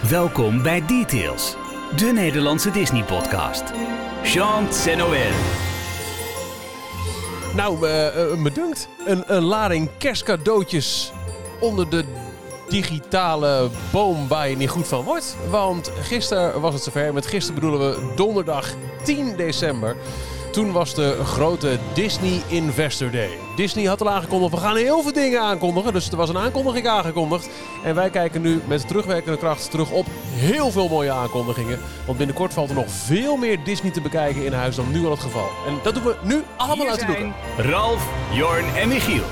Welkom bij Details, de Nederlandse Disney-podcast. Jean Noël. Nou, me dunkt. Een lading kerstcadeautjes onder de digitale boom waar je niet goed van wordt. Want gisteren was het zover. Met gisteren bedoelen we donderdag 10 december. Toen was de grote Disney Investor Day. Disney had al aangekondigd, we gaan heel veel dingen aankondigen. Dus er was een aankondiging aangekondigd. En wij kijken nu met terugwerkende kracht terug op heel veel mooie aankondigingen. Want binnenkort valt er nog veel meer Disney te bekijken in huis dan nu al het geval. En dat doen we nu allemaal uit de doeken. Ralf, Jorn en Michiel.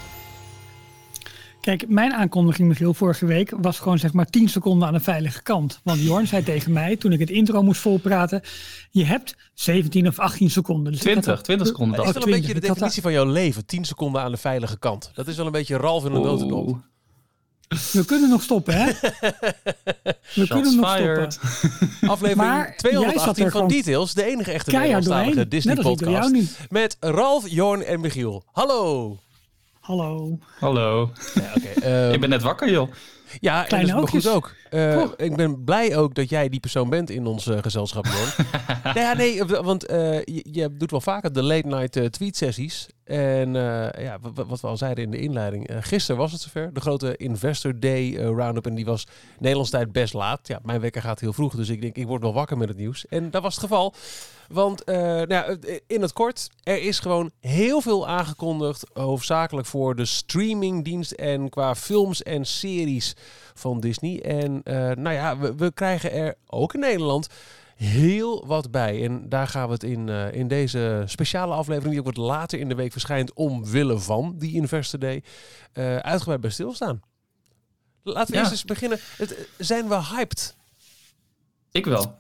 Kijk, mijn aankondiging, Michiel, vorige week was gewoon zeg maar 10 seconden aan de veilige kant. Want Jorn zei tegen mij, toen ik het intro moest volpraten, je hebt 17 of 18 seconden. Dus 20 seconden. Dat is wel een beetje de definitie van jouw leven. 10 seconden aan de veilige kant. Dat is wel een beetje Ralf in een notendop. We kunnen nog stoppen, hè? We kunnen nog stoppen. Aflevering maar 218 van Details, de enige echte Nederlandstalige Disney-podcast. Met Ralf, Jorn en Michiel. Hallo! Hallo. Ja, okay. Ik ben net wakker, joh. Ja, en dat is me goed ook. Ik ben blij ook dat jij die persoon bent in ons gezelschap, Jorn. Nee, want je doet wel vaker de late night tweet sessies. En wat we al zeiden in de inleiding. Gisteren was het zover. De grote Investor Day roundup. En die was Nederlands tijd best laat. Ja, mijn wekker gaat heel vroeg. Dus ik denk, ik word wel wakker met het nieuws. En dat was het geval. Want in het kort, er is gewoon heel veel aangekondigd. Hoofdzakelijk voor de streamingdienst en qua films en series van Disney. En we krijgen er ook in Nederland heel wat bij. En daar gaan we het in deze speciale aflevering, die ook wat later in de week verschijnt, omwille van die Investor Day, uitgebreid bij stilstaan. Laten we eerst eens beginnen. Zijn we hyped? Ik wel.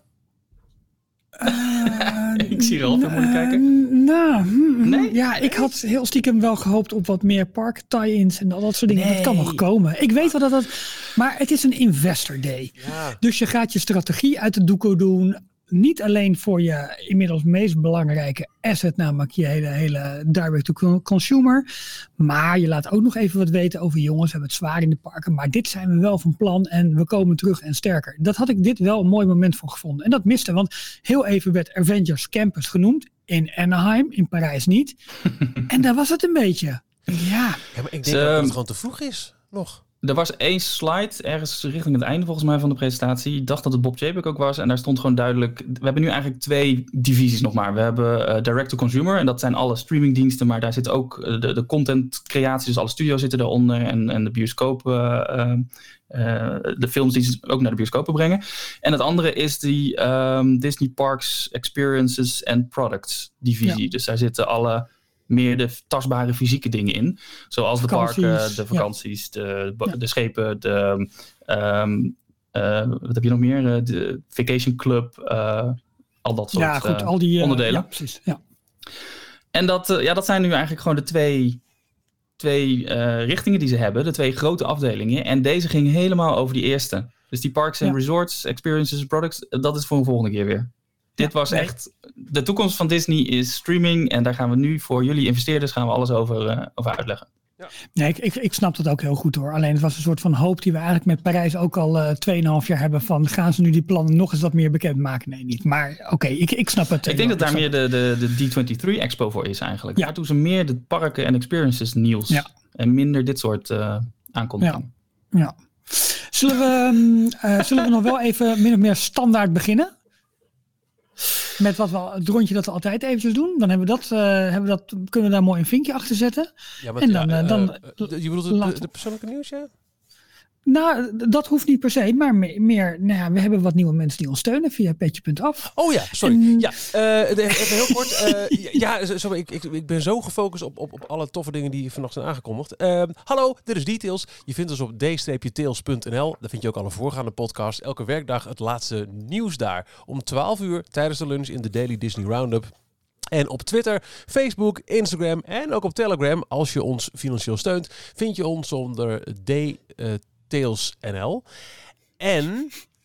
Ik zie Ralf even moeten kijken. Nee? Ja, ik had heel stiekem wel gehoopt op wat meer park tie-ins en al dat soort dingen. Nee. Dat kan nog komen. Ik weet wel dat maar het is een Investor Day. Ja. Dus je gaat je strategie uit de doeken doen. Niet alleen voor je inmiddels meest belangrijke asset, namelijk je hele direct-to-consumer. Maar je laat ook nog even wat weten over jongens, we hebben het zwaar in de parken. Maar dit zijn we wel van plan en we komen terug en sterker. Dat had ik dit wel een mooi moment voor gevonden. En dat miste, want heel even werd Avengers Campus genoemd. In Anaheim, in Parijs niet. En daar was het een beetje. Ja maar ik denk dat het gewoon te vroeg is nog. Er was één slide, ergens richting het einde volgens mij van de presentatie. Ik dacht dat het Bob Chapek ook was. En daar stond gewoon duidelijk, we hebben nu eigenlijk 2 divisies nog maar. We hebben direct-to-consumer en dat zijn alle streamingdiensten. Maar daar zit ook de content-creatie, dus alle studio's zitten daaronder. En de bioscoop, de films die ook naar de bioscopen brengen. En het andere is die Disney Parks Experiences and Products divisie. Ja. Dus daar zitten alle meer de tastbare fysieke dingen in. Zoals de parken, de vakanties, de schepen, wat heb je nog meer? De Vacation Club, al dat soort al die onderdelen. Ja, precies. Ja. En dat zijn nu eigenlijk gewoon de twee richtingen die ze hebben. De 2 grote afdelingen. En deze ging helemaal over die eerste. Dus die Parks and Resorts, Experiences, Products, dat is voor een volgende keer weer. Dit was echt, de toekomst van Disney is streaming en daar gaan we nu voor jullie investeerders gaan we alles over uitleggen. Ja. Nee, ik snap dat ook heel goed hoor. Alleen het was een soort van hoop die we eigenlijk met Parijs ook al 2,5 jaar hebben van gaan ze nu die plannen nog eens wat meer bekendmaken? Nee, niet. Maar oké, ik snap het. Ik denk dat daar meer de D23 Expo voor is eigenlijk. Ja. Daar doen ze meer de parken en experiences nieuws en minder dit soort aankondigingen. Ja. Zullen we nog wel even min of meer standaard beginnen? Met het rondje dat we altijd eventjes doen. Dan kunnen we daar mooi een vinkje achter zetten. Ja, maar en dan je bedoelt de persoonlijke nieuws, ja? Nou, dat hoeft niet per se, maar meer we hebben wat nieuwe mensen die ons steunen via petje.af. Oh ja, sorry. Even heel kort. Ik ben zo gefocust op alle toffe dingen die vannacht zijn aangekondigd. Hallo, dit is Details. Je vindt ons op d-tails.nl. Daar vind je ook alle voorgaande podcasts. Elke werkdag het laatste nieuws daar. Om 12 uur tijdens de lunch in de Daily Disney Roundup. En op Twitter, Facebook, Instagram en ook op Telegram, als je ons financieel steunt, vind je ons onder DTailsNL. En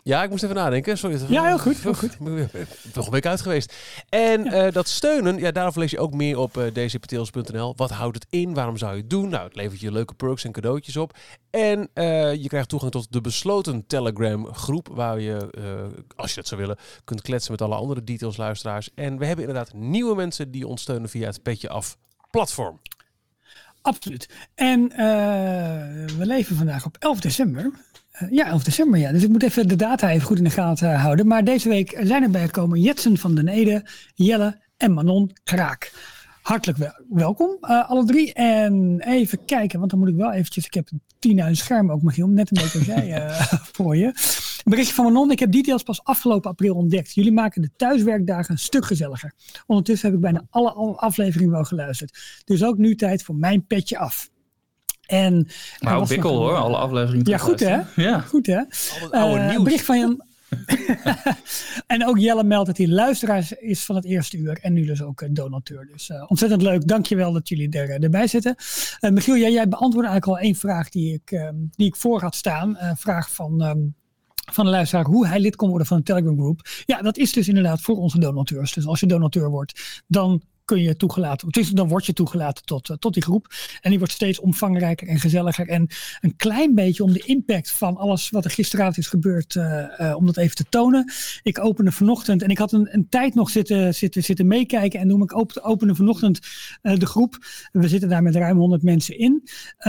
Ja, ik moest even nadenken. Sorry. Ja, heel goed. Ik ben nog een week uit geweest. En dat steunen, daarvoor lees je ook meer op dcptails.nl. Wat houdt het in? Waarom zou je het doen? Nou, het levert je leuke perks en cadeautjes op. En je krijgt toegang tot de besloten Telegram groep, waar je, als je dat zou willen, kunt kletsen met alle andere Details luisteraars. En we hebben inderdaad nieuwe mensen die ons steunen via het Petje Af platform. Absoluut. En we leven vandaag op 11 december. 11 december, ja. Dus ik moet even de data even goed in de gaten houden. Maar deze week zijn erbij gekomen Jetsen van den Ede, Jelle en Manon Kraak. Hartelijk welkom, alle 3. En even kijken, want dan moet ik wel eventjes... Ik heb 10.000 schermen ook, Michiel, net een beetje als jij voor je. Een berichtje van Manon. Ik heb Details pas afgelopen april ontdekt. Jullie maken de thuiswerkdagen een stuk gezelliger. Ondertussen heb ik bijna alle afleveringen wel geluisterd. Dus ook nu tijd voor mijn petje af. En nou, bikkel hoor, alle afleveringen. Ja, goed hè? Ja. Goed hè? Oude nieuws. Bericht van Jan. En ook Jelle meldt dat hij luisteraar is van het eerste uur. En nu dus ook donateur. Dus ontzettend leuk. Dankjewel dat jullie erbij zitten. Michiel, jij beantwoordde eigenlijk al één vraag die ik voor had staan. Vraag van de luisteraar hoe hij lid kon worden van een Telegram groep. Ja, dat is dus inderdaad voor onze donateurs. Dus als je donateur wordt, dan kun je toegelaten, dan word je toegelaten tot die groep. En die wordt steeds omvangrijker en gezelliger. En een klein beetje om de impact van alles wat er gisteravond is gebeurd, om dat even te tonen. Ik opende vanochtend, en ik had een tijd nog zitten meekijken. En toen ik opende vanochtend de groep. We zitten daar met ruim 100 mensen in.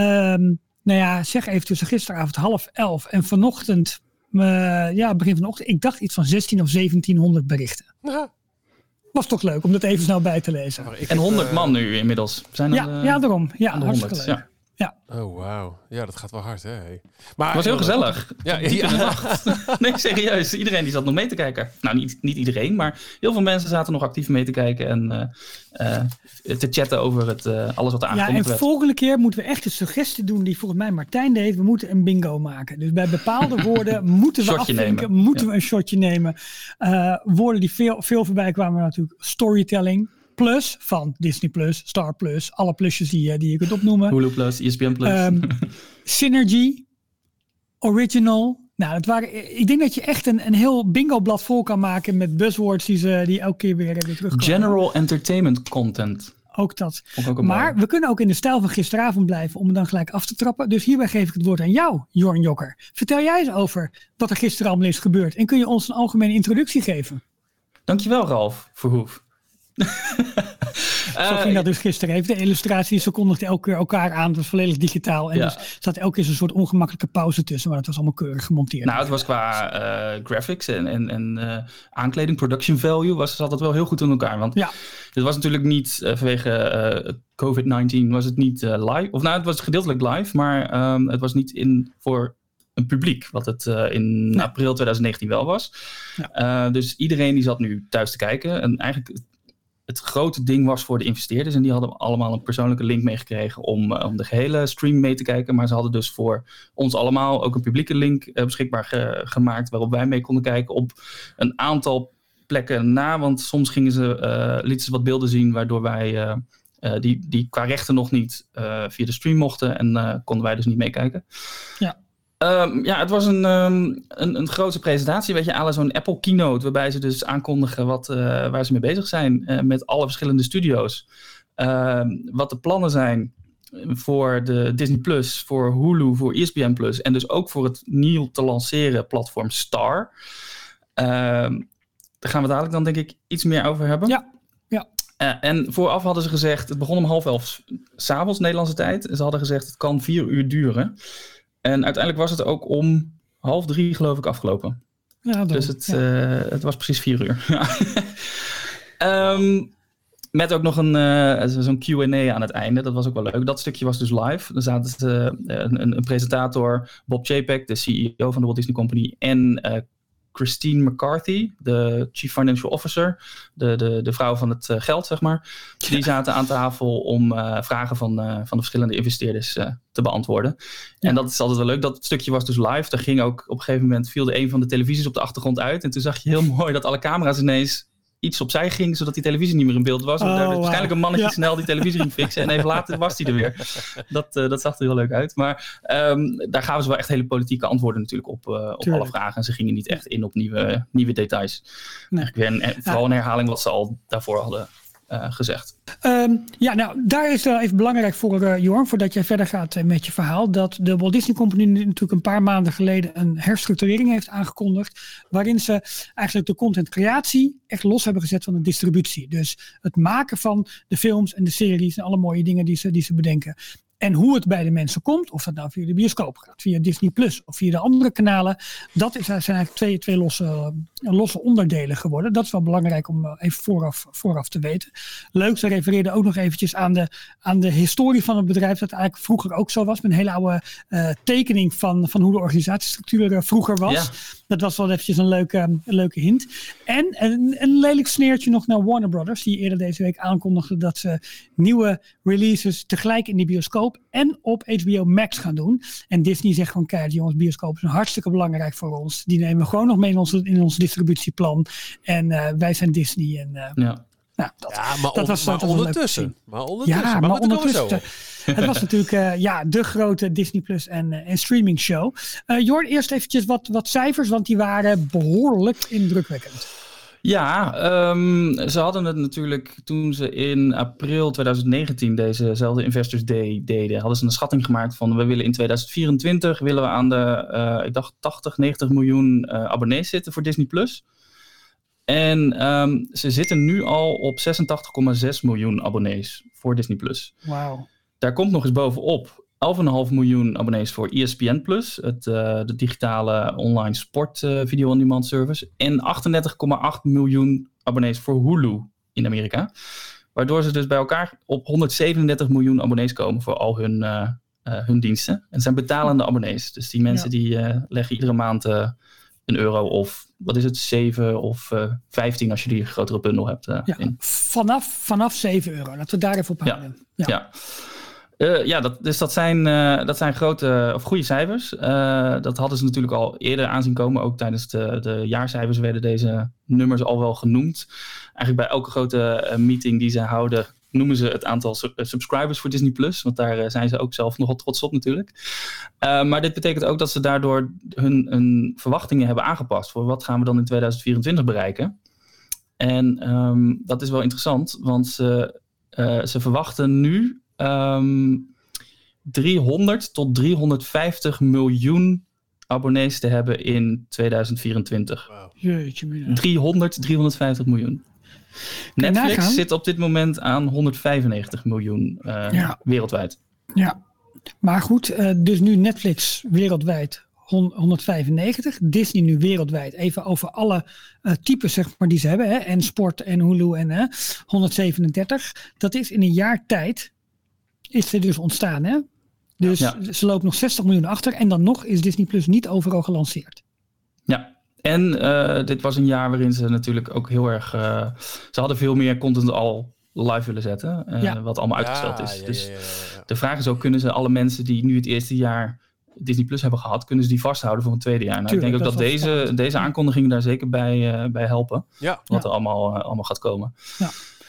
Zeg even tussen gisteravond 10:30 en vanochtend, begin vanochtend. Ik dacht iets van 16 of 1700 berichten. Ja. Was toch leuk om dat even snel bij te lezen. En 100 man nu inmiddels. Zijn daarom. Ja, hartstikke leuk. Ja. Ja. Oh, wauw. Ja, dat gaat wel hard, hè? Maar het was heel gezellig. Ja. Nee, serieus. Iedereen die zat nog mee te kijken. Nou, niet iedereen, maar heel veel mensen zaten nog actief mee te kijken en te chatten over alles wat er aangekondigd werd. Ja, en volgende keer moeten we echt een suggestie doen die volgens mij Martijn deed. We moeten een bingo maken. Dus bij bepaalde woorden moeten we afvinken, we een shotje nemen. Woorden die veel voorbij kwamen natuurlijk storytelling. Plus van Disney Plus, Star Plus, alle plusjes die je kunt opnoemen. Hulu Plus, ESPN Plus. Synergy, Original. Nou, ik denk dat je echt een heel bingo-blad vol kan maken met buzzwords die elke keer weer terugkomen. General entertainment content. Ook dat. Maar we kunnen ook in de stijl van gisteravond blijven om het dan gelijk af te trappen. Dus hierbij geef ik het woord aan jou, Jorn Jokker. Vertel jij eens over wat er gisteren allemaal is gebeurd. En kun je ons een algemene introductie geven? Dankjewel, Ralf Verhoef. Zo ging dat dus gisteren even. De illustratie kondigde elke keer elkaar aan. Het was volledig digitaal. En dus zat elke keer zo'n soort ongemakkelijke pauze tussen. Maar het was allemaal keurig gemonteerd. Nou, het was qua graphics en aankleding, production value, zat het wel heel goed in elkaar. Want dit was natuurlijk niet vanwege COVID-19 was het niet live. Of nou, het was gedeeltelijk live. Maar het was niet voor een publiek, wat het in april 2019 wel was. Ja. Dus iedereen die zat nu thuis te kijken. En eigenlijk het grote ding was voor de investeerders. En die hadden allemaal een persoonlijke link meegekregen om de gehele stream mee te kijken. Maar ze hadden dus voor ons allemaal ook een publieke link beschikbaar gemaakt. Waarop wij mee konden kijken op een aantal plekken na. Want soms lieten ze wat beelden zien waardoor wij die qua rechten nog niet via de stream mochten. En konden wij dus niet meekijken. Ja. Het was een grote presentatie, weet je, à la zo'n Apple keynote, waarbij ze dus aankondigen waar ze mee bezig zijn met alle verschillende studio's. Wat de plannen zijn voor de Disney Plus, voor Hulu, voor ESPN Plus en dus ook voor het nieuw te lanceren platform Star. Daar gaan we dadelijk dan denk ik iets meer over hebben. Ja. En vooraf hadden ze gezegd, het begon om 11:30 s'avonds Nederlandse tijd. Ze hadden gezegd, het kan 4 uur duren. En uiteindelijk was het ook om 2:30 geloof ik afgelopen. Ja, dus het was precies 4 uur. Met ook nog zo'n Q&A aan het einde. Dat was ook wel leuk. Dat stukje was dus live. Er zaten een presentator, Bob Chapek, de CEO van de Walt Disney Company, en Christine McCarthy, de Chief Financial Officer, de vrouw van het geld, zeg maar. Die zaten aan tafel om vragen van de verschillende investeerders te beantwoorden. Ja. En dat is altijd wel leuk. Dat stukje was dus live. Daar ging ook op een gegeven moment viel een van de televisies op de achtergrond uit. En toen zag je heel mooi dat alle camera's ineens iets opzij ging, zodat die televisie niet meer in beeld was. En waarschijnlijk een mannetje snel die televisie ging fixen. En even later was die er weer. Dat zag er heel leuk uit. Maar daar gaven ze wel echt hele politieke antwoorden natuurlijk op alle vragen. En ze gingen niet echt in op nieuwe details. Nee. En vooral een herhaling wat ze al daarvoor hadden gezegd. Daar is even belangrijk voor, Jorn, voordat jij verder gaat met je verhaal, dat de Walt Disney Company natuurlijk een paar maanden geleden een herstructurering heeft aangekondigd, waarin ze eigenlijk de contentcreatie echt los hebben gezet van de distributie. Dus het maken van de films en de series en alle mooie dingen die ze bedenken. En hoe het bij de mensen komt, of dat nou via de bioscoop gaat, via Disney Plus of via de andere kanalen, zijn eigenlijk twee losse onderdelen geworden. Dat is wel belangrijk om even vooraf te weten. Leuk, ze refereerden ook nog eventjes aan de historie van het bedrijf, dat eigenlijk vroeger ook zo was, met een hele oude tekening van hoe de organisatiestructuur vroeger was. Ja. Dat was wel eventjes een leuke hint. En een lelijk sneertje nog naar Warner Brothers, die eerder deze week aankondigde dat ze nieuwe releases tegelijk in de bioscoop en op HBO Max gaan doen. En Disney zegt gewoon, kijk jongens, bioscoop is hartstikke belangrijk voor ons. Die nemen we gewoon nog mee in ons distributieplan. En wij zijn Disney. En, maar ondertussen. Het was natuurlijk de grote Disney Plus en streaming show. Jorn, eerst eventjes wat cijfers, want die waren behoorlijk indrukwekkend. Ja, ze hadden het natuurlijk toen ze in april 2019 dezezelfde Investors Day deden, hadden ze een schatting gemaakt van we willen in 2024 willen we aan de, ik dacht 90 miljoen abonnees zitten voor Disney Plus. En ze zitten nu al op 86,6 miljoen abonnees voor Disney Plus. Wauw. Daar komt nog eens bovenop 11,5 miljoen abonnees voor ESPN Plus, de digitale online sport video-on-demand service. En 38,8 miljoen abonnees voor Hulu in Amerika. Waardoor ze dus bij elkaar op 137 miljoen abonnees komen voor al hun diensten. En het zijn betalende abonnees. Dus die mensen die leggen iedere maand €1 of wat is het, 7 of 15 als je die grotere bundel hebt. In. Vanaf €7. Laten we daar even op houden. Dat zijn grote of goede cijfers. Dat hadden ze natuurlijk al eerder aanzien komen. Ook tijdens de jaarcijfers werden deze nummers al wel genoemd. Eigenlijk bij elke grote meeting die ze houden noemen ze het aantal subscribers voor Disney Plus. Want daar zijn ze ook zelf nogal trots op natuurlijk. Maar dit betekent ook dat ze daardoor hun verwachtingen hebben aangepast. Voor wat gaan we dan in 2024 bereiken? En dat is wel interessant. Want ze verwachten nu 300 tot 350 miljoen abonnees te hebben in 2024. Wow. Jeetje, 350 miljoen. Netflix zit op dit moment aan 195 miljoen wereldwijd. Ja, maar goed, dus nu Netflix wereldwijd 195. Disney nu wereldwijd, even over alle types zeg maar, die ze hebben. Hè, en sport en Hulu en 137. Dat is in een jaar tijd is er dus ontstaan. Hè? Dus ze lopen nog 60 miljoen achter. En dan nog is Disney Plus niet overal gelanceerd. Ja. En dit was een jaar waarin ze natuurlijk ook heel erg... ze hadden veel meer content al live willen zetten. Wat allemaal uitgesteld is. Dus de vraag is ook, kunnen ze alle mensen die nu het eerste jaar Disney Plus hebben gehad, kunnen ze die vasthouden voor een tweede jaar? Nou, ik denk ook dat deze aankondigingen daar zeker bij helpen. Ja. Wat er allemaal gaat komen. Ja.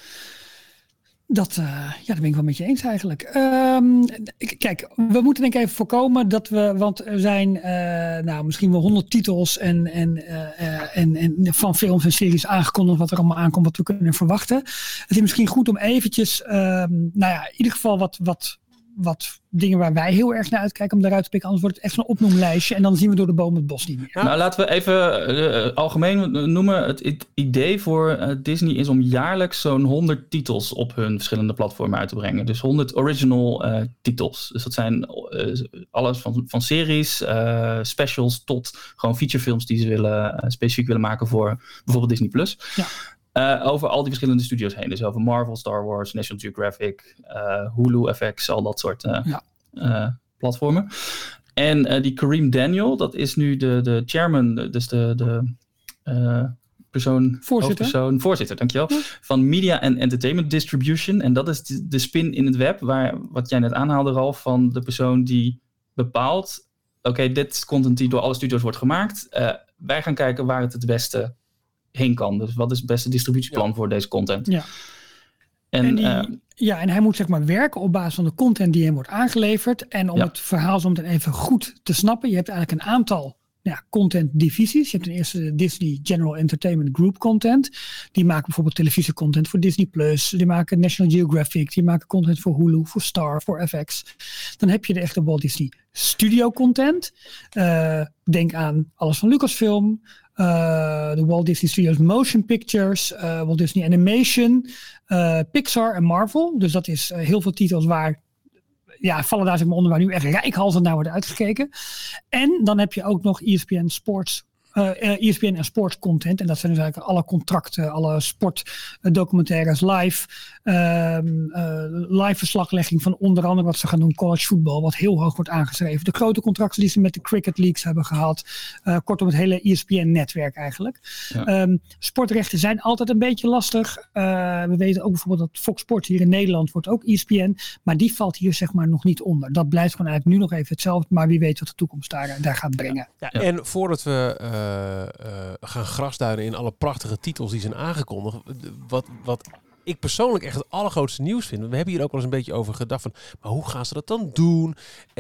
Daar ben ik wel met je eens eigenlijk. Kijk, we moeten denk ik even voorkomen dat want er zijn misschien wel 100 titels en van films en series aangekondigd wat er allemaal aankomt, wat we kunnen verwachten. Het is misschien goed om eventjes, in ieder geval wat dingen waar wij heel erg naar uitkijken om daaruit te pikken. Anders wordt het echt een opnoemlijstje en dan zien we door de boom het bos niet meer. Nou, laten we even algemeen noemen. Het idee voor Disney is om jaarlijks zo'n 100 titels op hun verschillende platformen uit te brengen. Dus 100 original titels. Dus dat zijn alles van series, specials tot gewoon featurefilms die ze specifiek willen maken voor bijvoorbeeld Disney Plus. Ja. Over al die verschillende studio's heen. Dus over Marvel, Star Wars, National Geographic, Hulu, FX, al dat soort platformen. En die Kareem Daniel, dat is nu de chairman, dus de voorzitter, dankjewel, van Media and Entertainment Distribution. En dat is de spin in het web, wat jij net aanhaalde, Ralf, van de persoon die bepaalt, oké, dit is content die door alle studio's wordt gemaakt. Wij gaan kijken waar het beste heen kan. Dus wat is het beste distributieplan voor deze content? Ja. En hij moet zeg maar werken op basis van de content die hem wordt aangeleverd. En om het verhaal zo meteen even goed te snappen. Je hebt eigenlijk een aantal content divisies. Je hebt ten eerste Disney General Entertainment Group content. Die maken bijvoorbeeld televisiecontent voor Disney+. Die maken National Geographic. Die maken content voor Hulu, voor Star, voor FX. Dan heb je de echte Walt Disney Studio content. Denk aan alles van Lucasfilm. De Walt Disney Studios Motion Pictures. Walt Disney Animation. Pixar en Marvel. Dus dat is heel veel titels waar... vallen daar zeg maar onder waar nu echt reikhalzend naar worden uitgekeken. En dan heb je ook nog ESPN Sports, ESPN en sports content. En dat zijn dus eigenlijk alle contracten, alle sportdocumentaires, live verslaglegging van onder andere wat ze gaan doen, college voetbal, wat heel hoog wordt aangeschreven. De grote contracten die ze met de cricket leagues hebben gehad. Kortom het hele ESPN-netwerk eigenlijk. Ja. Sportrechten zijn altijd een beetje lastig. We weten ook bijvoorbeeld dat Fox Sports hier in Nederland wordt ook ESPN. Maar die valt hier zeg maar nog niet onder. Dat blijft gewoon eigenlijk nu nog even hetzelfde. Maar wie weet wat de toekomst daar gaat brengen. Ja, en voordat we gaan grasduinen in alle prachtige titels die zijn aangekondigd. Wat ik persoonlijk echt het allergrootste nieuws vind. We hebben hier ook wel eens een beetje over gedacht van, maar hoe gaan ze dat dan doen?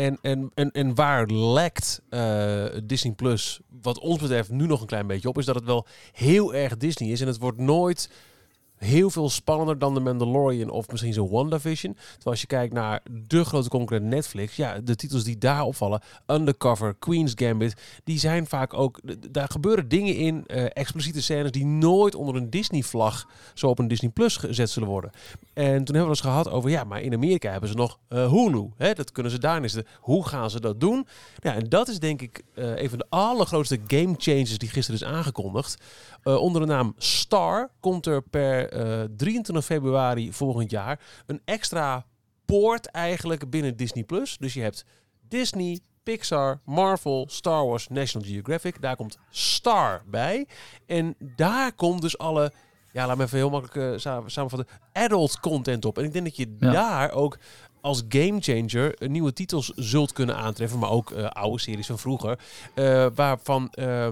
En waar lekt Disney Plus, wat ons betreft, nu nog een klein beetje op, is dat het wel heel erg Disney is. En het wordt nooit heel veel spannender dan The Mandalorian of misschien zo'n WandaVision. Terwijl als je kijkt naar de grote concurrent Netflix, de titels die daar opvallen, Undercover, Queen's Gambit, die zijn vaak ook, daar gebeuren dingen in, expliciete scènes die nooit onder een Disney-vlag zo op een Disney Plus gezet zullen worden. En toen hebben we het gehad over, maar in Amerika hebben ze nog Hulu. Hè? Dat kunnen ze daar niet. Hoe gaan ze dat doen? Ja, en dat is denk ik een van de allergrootste game changers die gisteren is aangekondigd. Onder de naam Star komt er per 23 februari volgend jaar een extra poort eigenlijk binnen Disney+. Dus je hebt Disney, Pixar, Marvel, Star Wars, National Geographic. Daar komt Star bij. En daar komt dus alle, laat me even heel makkelijk samenvatten, adult content op. En ik denk dat je daar ook als gamechanger nieuwe titels zult kunnen aantreffen, maar ook oude series van vroeger, waarvan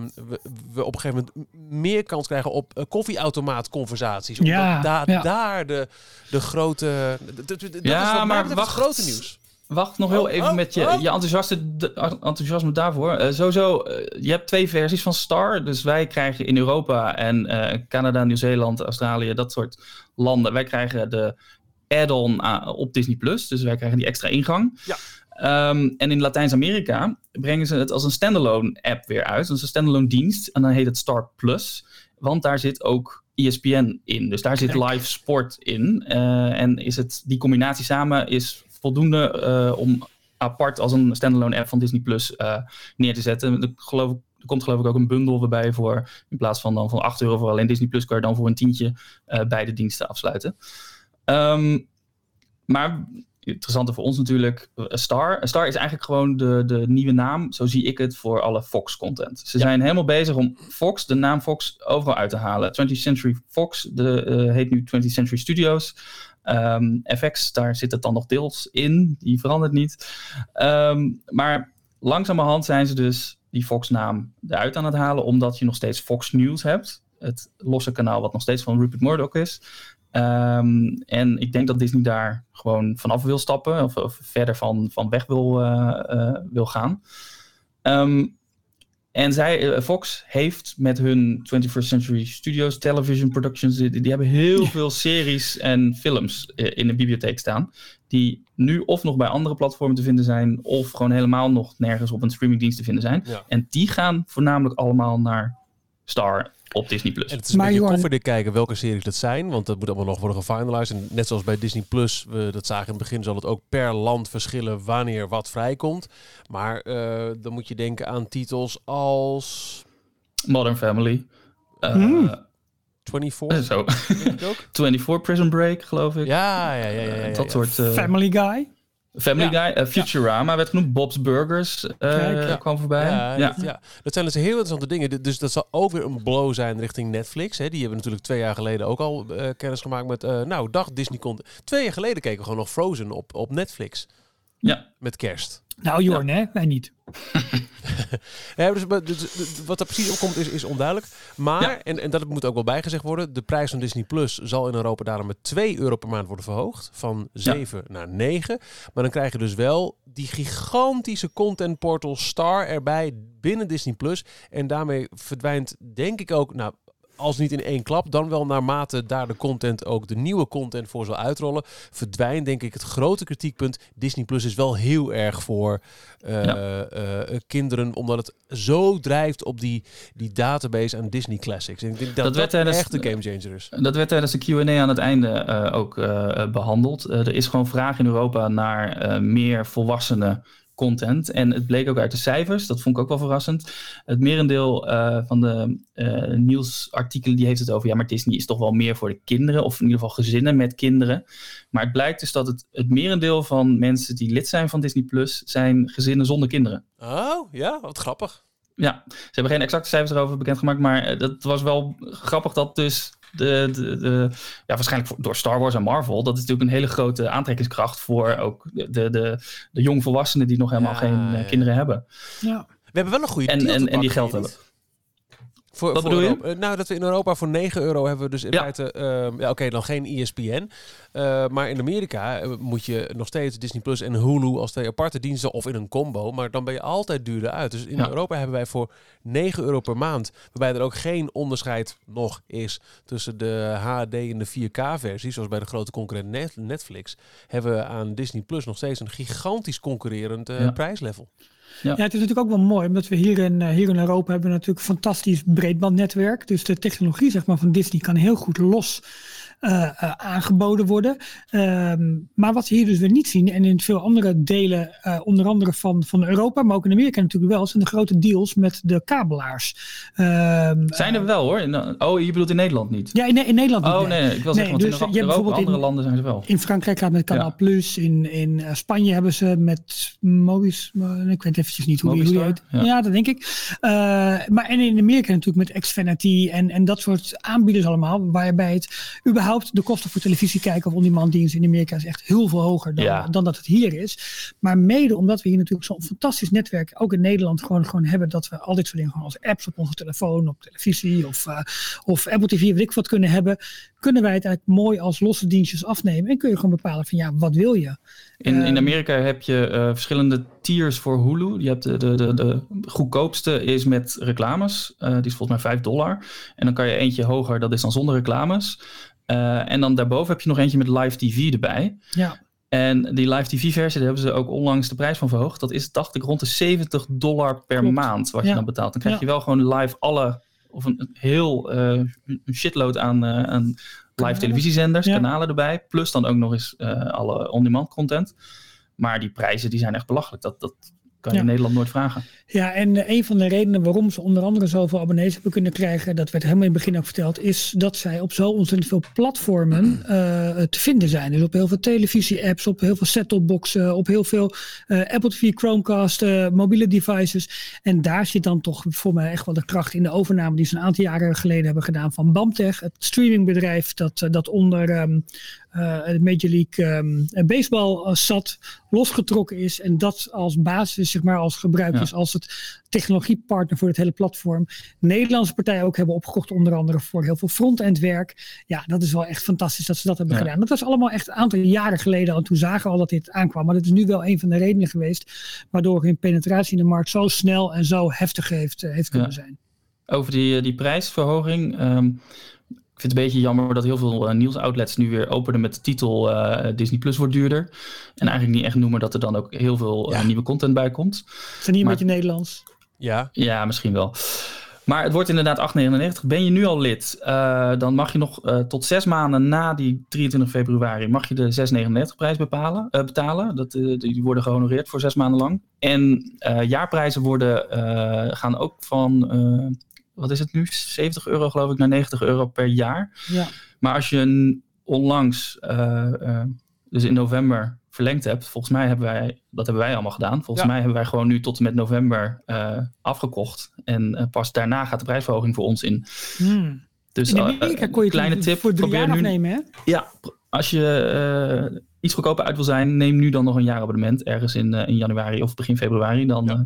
we op een gegeven moment meer kans krijgen op koffieautomaatconversaties. Daar de grote... Dat is maar wacht, het grote nieuws. Wacht nog heel even met je enthousiasme daarvoor. Sowieso, je hebt 2 versies van Star. Dus wij krijgen in Europa en Canada, Nieuw-Zeeland, Australië, dat soort landen. Wij krijgen de add-on op Disney+. Dus wij krijgen die extra ingang. Ja. En in Latijns-Amerika brengen ze het als een standalone app weer uit. Dus een standalone dienst. En dan heet het Star Plus. Want daar zit ook ESPN in. Dus daar zit live sport in. En die combinatie samen is voldoende om apart als een standalone app van Disney Plus neer te zetten. Er komt geloof ik ook een bundel waarbij je voor, in plaats van dan van €8 voor alleen Disney Plus, kan je dan voor een tientje beide diensten afsluiten. Maar interessante voor ons natuurlijk, Star is eigenlijk gewoon de nieuwe naam, zo zie ik het, voor alle Fox content. Ze zijn helemaal bezig om Fox, de naam Fox, overal uit te halen. 20th Century Fox heet nu 20th Century Studios. FX, daar zit het dan nog deels in, die verandert niet. Maar langzamerhand zijn ze dus die Fox-naam eruit aan het halen, omdat je nog steeds Fox News hebt. Het losse kanaal wat nog steeds van Rupert Murdoch is. En ik denk dat Disney daar gewoon vanaf wil stappen of verder van weg wil gaan. En Fox heeft met hun 21st Century Studios Television Productions, die hebben heel veel series en films in de bibliotheek staan, die nu of nog bij andere platformen te vinden zijn, of gewoon helemaal nog nergens op een streamingdienst te vinden zijn. Ja. En die gaan voornamelijk allemaal naar Star op Disney+. En het is een beetje koffiedik kijken welke series dat zijn, want dat moet allemaal nog worden gefinalized. En net zoals bij Disney+, we dat zagen in het begin, zal het ook per land verschillen wanneer wat vrijkomt. Maar dan moet je denken aan titels als Modern Family. 24? Zo. 24 Prison Break, geloof ik. Ja. Dat soort... Family Guy. Guy, Futurama werd genoemd, Bob's Burgers kwam voorbij. Dat zijn dus heel interessante dingen. Dus dat zal ook weer een blow zijn richting Netflix. Hè. Die hebben natuurlijk 2 jaar geleden ook al kennis gemaakt met... dag Disney content. 2 jaar geleden keken we gewoon nog Frozen op Netflix. Ja. Met kerst. Nou, Jorn, hè? Wij niet. Ja, dus wat er precies op komt is onduidelijk. Maar, en dat moet ook wel bijgezegd worden, de prijs van Disney Plus zal in Europa daarom met €2 per maand worden verhoogd. Van 7 naar 9. Maar dan krijg je dus wel die gigantische content portal Star erbij binnen Disney Plus. En daarmee verdwijnt, denk ik ook, als niet in één klap, dan wel naarmate daar de content ook de nieuwe content voor zal uitrollen, verdwijnt denk ik het grote kritiekpunt. Disney Plus is wel heel erg voor kinderen, omdat het zo drijft op die database aan Disney Classics. En ik denk dat echt een gamechanger is. Dat werd tijdens de Q&A aan het einde ook behandeld. Er is gewoon vraag in Europa naar meer volwassenen content. En het bleek ook uit de cijfers, dat vond ik ook wel verrassend. Het merendeel van de nieuwsartikelen die heeft het over, maar Disney is toch wel meer voor de kinderen, of in ieder geval gezinnen met kinderen. Maar het blijkt dus dat het merendeel van mensen die lid zijn van Disney Plus zijn gezinnen zonder kinderen. Oh, ja, wat grappig. Ja, ze hebben geen exacte cijfers erover bekendgemaakt, maar dat was wel grappig dat dus waarschijnlijk door Star Wars en Marvel, dat is natuurlijk een hele grote aantrekkingskracht voor ook de jongvolwassenen die nog helemaal geen kinderen hebben. Ja. We hebben wel een goede en die geld hebben. Wat bedoel je? Nou, dat we in Europa voor €9 hebben we dus in feite, dan geen ESPN. Maar in Amerika moet je nog steeds Disney Plus en Hulu als 2 aparte diensten of in een combo. Maar dan ben je altijd duurder uit. Dus in Europa hebben wij voor €9 per maand, waarbij er ook geen onderscheid nog is tussen de HD en de 4K-versie, zoals bij de grote concurrent Netflix, hebben we aan Disney Plus nog steeds een gigantisch concurrerend prijslevel. Ja, het is natuurlijk ook wel mooi, omdat we hier in Europa hebben natuurlijk een fantastisch breedbandnetwerk. Dus de technologie van Disney kan heel goed los aangeboden worden. Maar wat we hier dus weer niet zien, en in veel andere delen, onder andere van Europa, maar ook in Amerika natuurlijk wel, zijn de grote deals met de kabelaars. Zijn er wel hoor. Je bedoelt in Nederland niet? Ja, in Nederland niet. Nee, ik wil zeggen, want in Europa, andere landen zijn ze wel. In Frankrijk gaat het met Canal Plus, in Spanje hebben ze met Mobis, ik weet eventjes niet hoe die heet. Ja, dat denk ik. Maar en in Amerika natuurlijk met Xfinity en dat soort aanbieders allemaal, waarbij het überhaupt de kosten voor televisie kijken of on-demand diensten in Amerika is echt heel veel hoger dan dat het hier is. Maar mede omdat we hier natuurlijk zo'n fantastisch netwerk ook in Nederland gewoon hebben, dat we al dit soort dingen gewoon als apps op onze telefoon, op televisie of Apple TV, weet ik wat kunnen hebben, kunnen wij het eigenlijk mooi als losse dienstjes afnemen en kun je gewoon bepalen van wat wil je. In Amerika heb je verschillende tiers voor Hulu. Je hebt de goedkoopste is met reclames. Die is volgens mij $5. En dan kan je eentje hoger, dat is dan zonder reclames. En dan daarboven heb je nog eentje met live TV erbij. Ja. En die live TV versie, daar hebben ze ook onlangs de prijs van verhoogd. Dat is, dacht ik, rond de $70 per maand wat je dan betaalt. Dan krijg je wel gewoon live een shitload aan live televisiezenders, kanalen erbij. Plus dan ook nog eens alle on-demand content. Maar die prijzen die zijn echt belachelijk. Dat kan je in Nederland nooit vragen. Ja, en een van de redenen waarom ze onder andere zoveel abonnees hebben kunnen krijgen, dat werd helemaal in het begin ook verteld, is dat zij op zo ontzettend veel platformen te vinden zijn. Dus op heel veel televisie-apps, op heel veel set-topboxen, op heel veel Apple TV, Chromecast, mobiele devices. En daar zit dan toch voor mij echt wel de kracht in de overname die ze een aantal jaren geleden hebben gedaan van BAMTech, het streamingbedrijf dat onder de Major League Baseball zat, losgetrokken is en dat als basis, als gebruik is, als het technologiepartner voor het hele platform. Nederlandse partijen ook hebben opgekocht, onder andere voor heel veel front-end werk. Ja, dat is wel echt fantastisch dat ze dat hebben gedaan. Dat was allemaal echt een aantal jaren geleden en toen zagen we al dat dit aankwam. Maar dat is nu wel een van de redenen geweest waardoor hun penetratie in de markt zo snel en zo heftig heeft kunnen zijn. Over die prijsverhoging. Ik vind het een beetje jammer dat heel veel nieuwsoutlets nu weer openen met de titel Disney Plus wordt duurder. En eigenlijk niet echt noemen dat er dan ook heel veel nieuwe content bij komt. Is dat niet een beetje Nederlands? Ja, misschien wel. Maar het wordt inderdaad €8,99. Ben je nu al lid, dan mag je nog tot 6 maanden na die 23 februari mag je de €6,99 prijs betalen. Die worden gehonoreerd voor 6 maanden lang. En jaarprijzen gaan ook van wat is het nu? €70 geloof ik naar €90 per jaar. Ja. Maar als je onlangs, dus in november verlengd hebt, volgens mij hebben wij allemaal gedaan. Volgens mij hebben wij gewoon nu tot en met november afgekocht. En pas daarna gaat de prijsverhoging voor ons in. Dus in Amerika kon je kleine tip voor 3 jaar afnemen, hè? Ja, als je iets goedkoper uit wil zijn, neem nu dan nog een jaarabonnement. Ergens in januari of begin februari. Dan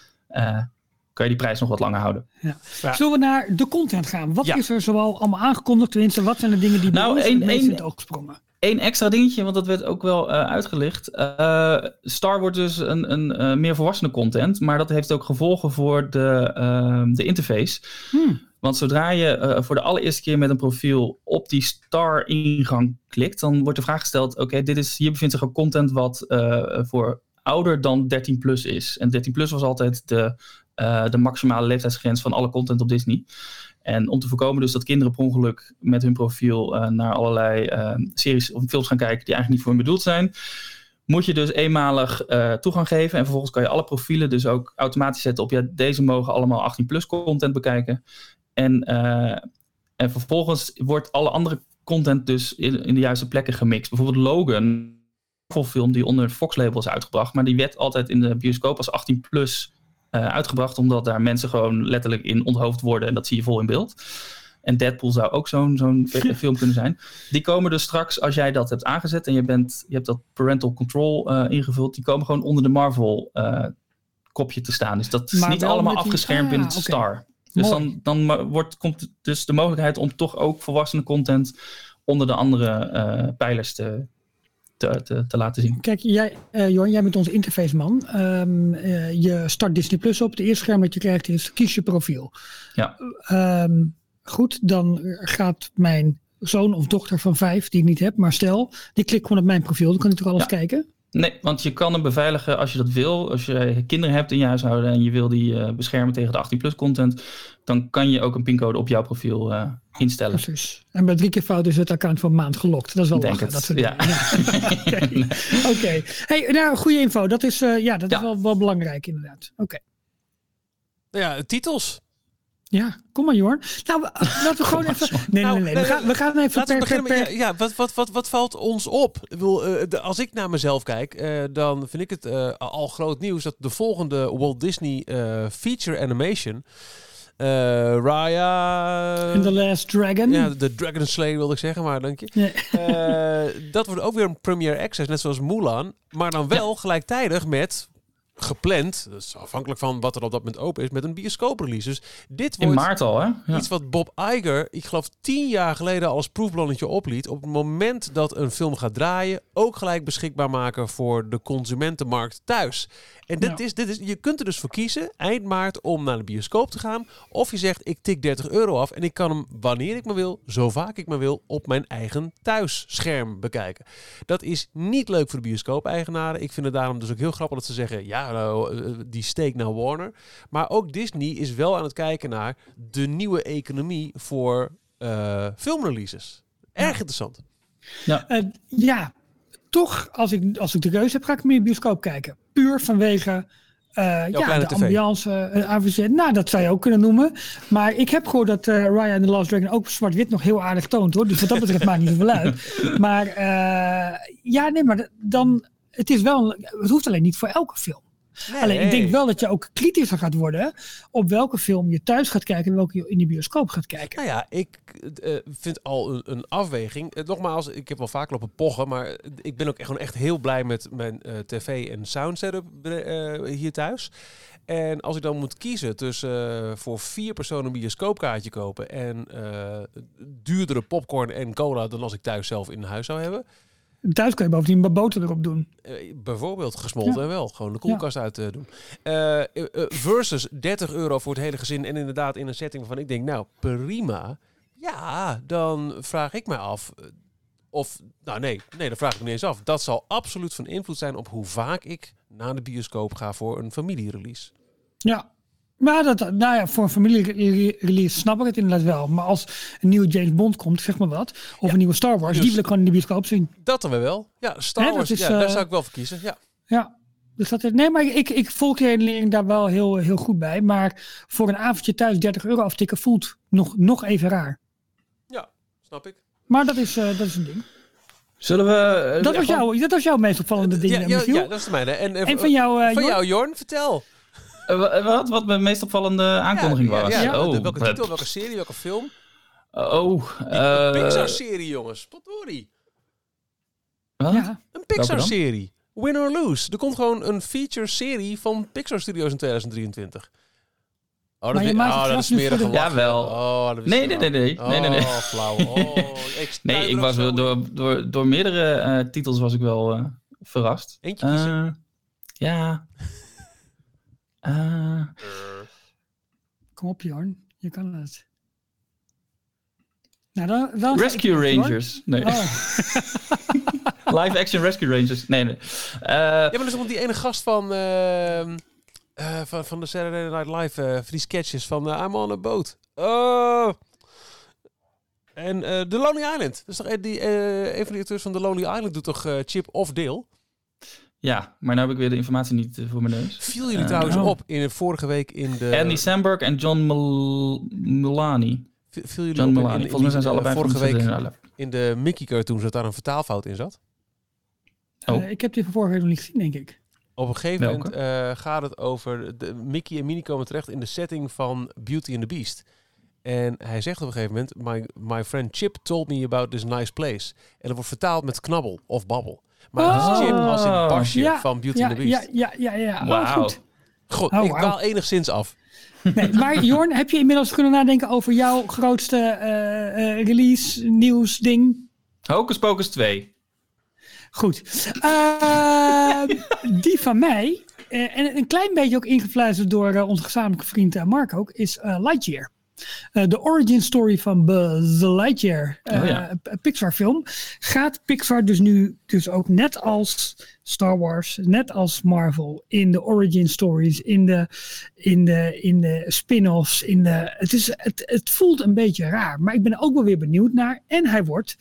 kan je die prijs nog wat langer houden. Ja. Zullen we naar de content gaan? Wat is er zoal allemaal aangekondigd? Tenminste, wat zijn de dingen die bij ons het meest in het oog sprongen? Eén extra dingetje, want dat werd ook wel uitgelicht. Star wordt dus een meer volwassene content. Maar dat heeft ook gevolgen voor de interface. Want zodra je voor de allereerste keer met een profiel op die Star-ingang klikt, dan wordt de vraag gesteld, oké, hier bevindt zich ook content wat voor ouder dan 13 plus is. En 13 plus was altijd de maximale leeftijdsgrens van alle content op Disney. En om te voorkomen dus dat kinderen per ongeluk met hun profiel naar allerlei series of films gaan kijken die eigenlijk niet voor hen bedoeld zijn, moet je dus eenmalig toegang geven. En vervolgens kan je alle profielen dus ook automatisch zetten op deze mogen allemaal 18 plus content bekijken. En vervolgens wordt alle andere content dus in de juiste plekken gemixt. Bijvoorbeeld Logan, een film die onder het Fox-label is uitgebracht, maar die werd altijd in de bioscoop als 18 plus uitgebracht, omdat daar mensen gewoon letterlijk in onthoofd worden en dat zie je vol in beeld. En Deadpool zou ook zo'n film kunnen zijn. Die komen dus straks, als jij dat hebt aangezet en je hebt dat parental control ingevuld, die komen gewoon onder de Marvel kopje te staan. Dus dat is niet allemaal afgeschermd binnen Star. Dus dan komt dus de mogelijkheid om toch ook volwassene content onder de andere pijlers te laten zien. Kijk, Jorn, jij bent onze interfaceman. Je start Disney Plus op. Het eerste scherm dat je krijgt is kies je profiel. Ja. Goed, dan gaat mijn zoon of dochter van 5, die ik niet heb, maar stel, die klikt gewoon op mijn profiel. Dan kan hij toch alles kijken? Nee, want je kan hem beveiligen als je dat wil. Als je kinderen hebt in je huishouden en je wil die beschermen tegen de 18 plus content, dan kan je ook een pincode op jouw profiel instellen. Precies. En bij 3 keer fout is het account van een maand gelokt. Dat is wel lachen. Dat soort dingen. Oké. Hey, nou, goede info. Dat is, is wel belangrijk inderdaad. Oké. Ja, titels. Ja, kom maar Jorn. Nou, laten we gewoon even... Nee. We gaan even per... Ja, wat valt ons op? Ik bedoel, als ik naar mezelf kijk, dan vind ik het al groot nieuws dat de volgende Walt Disney feature animation, Raya... And the Last Dragon. Ja, de Dragon Slayer wilde ik zeggen, maar dank je. Nee. Dat wordt ook weer een Premier Access, net zoals Mulan. Maar dan wel gelijktijdig met... gepland, dus afhankelijk van wat er op dat moment open is, met een bioscooprelease. Dus dit wordt in maart al, hè? Ja. Iets wat Bob Iger, ik geloof 10 jaar geleden als proefballonnetje opliet. Op het moment dat een film gaat draaien, ook gelijk beschikbaar maken voor de consumentenmarkt thuis. En dit is, je kunt er dus voor kiezen, eind maart, om naar de bioscoop te gaan. Of je zegt, ik tik €30 af en ik kan hem wanneer ik maar wil, zo vaak ik maar wil, op mijn eigen thuisscherm bekijken. Dat is niet leuk voor de bioscoop-eigenaren. Ik vind het daarom dus ook heel grappig dat ze zeggen, ja, die steek naar Warner. Maar ook Disney is wel aan het kijken naar de nieuwe economie voor filmreleases. Erg interessant. Ja. Toch, als ik de keuze heb, ga ik meer in de bioscoop kijken. Puur vanwege de ambiance. Nou, dat zou je ook kunnen noemen. Maar ik heb gehoord dat Raya and the Last Dragon ook zwart-wit nog heel aardig toont, hoor. Dus wat dat betreft maakt niet zoveel uit. Maar maar dan... Het hoeft alleen niet voor elke film. Nee. Alleen, ik denk wel dat je ook kritischer gaat worden op welke film je thuis gaat kijken en welke je in de bioscoop gaat kijken. Nou ja, ik vind al een afweging. Nogmaals, ik heb wel vaak lopen pochen, maar ik ben ook echt heel blij met mijn tv en sound setup hier thuis. En als ik dan moet kiezen tussen voor 4 personen een bioscoopkaartje kopen en duurdere popcorn en cola dan als ik thuis zelf in huis zou hebben. Thuis kan je bovendien boter erop doen. Bijvoorbeeld gesmolten en wel. Gewoon de koelkast uit doen. Versus €30 voor het hele gezin. En inderdaad in een setting waarvan ik denk, nou prima. Ja, dan vraag ik mij af. Nee, dat vraag ik me niet eens af. Dat zal absoluut van invloed zijn op hoe vaak ik naar de bioscoop ga voor een familierelease. Ja. Maar voor een familierelease snap ik het inderdaad wel. Maar als een nieuwe James Bond komt, zeg maar wat. Of een nieuwe Star Wars, die wil ik gewoon in de bioscoop zien. Dat dan wel. Ja, Star Wars, daar zou ik wel voor kiezen. Ja. Dus maar ik volg je redenering daar wel heel, heel goed bij. Maar voor een avondje thuis €30 aftikken voelt nog even raar. Ja, snap ik. Maar dat is een ding. Zullen we... Dat was jouw meest opvallende ding, Michiel. Ja, dat is de mijne. En van jou, jou, Jorn, vertel. Wat mijn meest opvallende aankondiging was. Welke titel, welke serie, welke film? Een Pixar-serie, jongens. Potdorie. Wat? Ja. Een Pixar-serie. Win or Lose. Er komt gewoon een feature-serie van Pixar Studios in 2023. Oh, dat is smerig. Jawel. Nee. Flauw. Ik was door meerdere titels was ik wel verrast. Eentje kiezen. Ja. Kom op, Jorn. Je kan het. Nou, dan Rescue Rangers. Nee. Live Action Rescue Rangers. Nee. Ja, maar dat is die ene gast van de Saturday Night Live, van die sketches van I'm on a boat. En The Lonely Island. Dus toch een van de acteurs van The Lonely Island doet toch Chip of Dale? Ja, maar nu heb ik weer de informatie niet voor mijn neus. Viel jullie trouwens op in de vorige week in de... Andy Samberg en John Mulaney. Viel jullie op volgens mij zijn ze allebei vorige week in de Mickey cartoons dat daar een vertaalfout in zat? Ik heb die van vorige week nog niet gezien, denk ik. Op een gegeven moment gaat het over... Mickey en Minnie komen terecht in de setting van Beauty and the Beast. En hij zegt op een gegeven moment... My friend Chip told me about this nice place. En dat wordt vertaald met knabbel of babbel. Maar het is Chip als in Basje van Beauty and the Beast. Ja. Wauw. Goed, ik dwaal enigszins af. Nee, maar Jorn, heb je inmiddels kunnen nadenken over jouw grootste release, nieuws, ding? Hocus Pocus 2. Goed. Die van mij, en een klein beetje ook ingefluisterd door onze gezamenlijke vriend Mark ook, is Lightyear. De origin story van Buzz Lightyear, Pixar film, gaat Pixar dus nu ook net als Star Wars, net als Marvel, in de origin stories, in de spin-offs, het voelt een beetje raar, maar ik ben er ook wel weer benieuwd naar. En hij wordt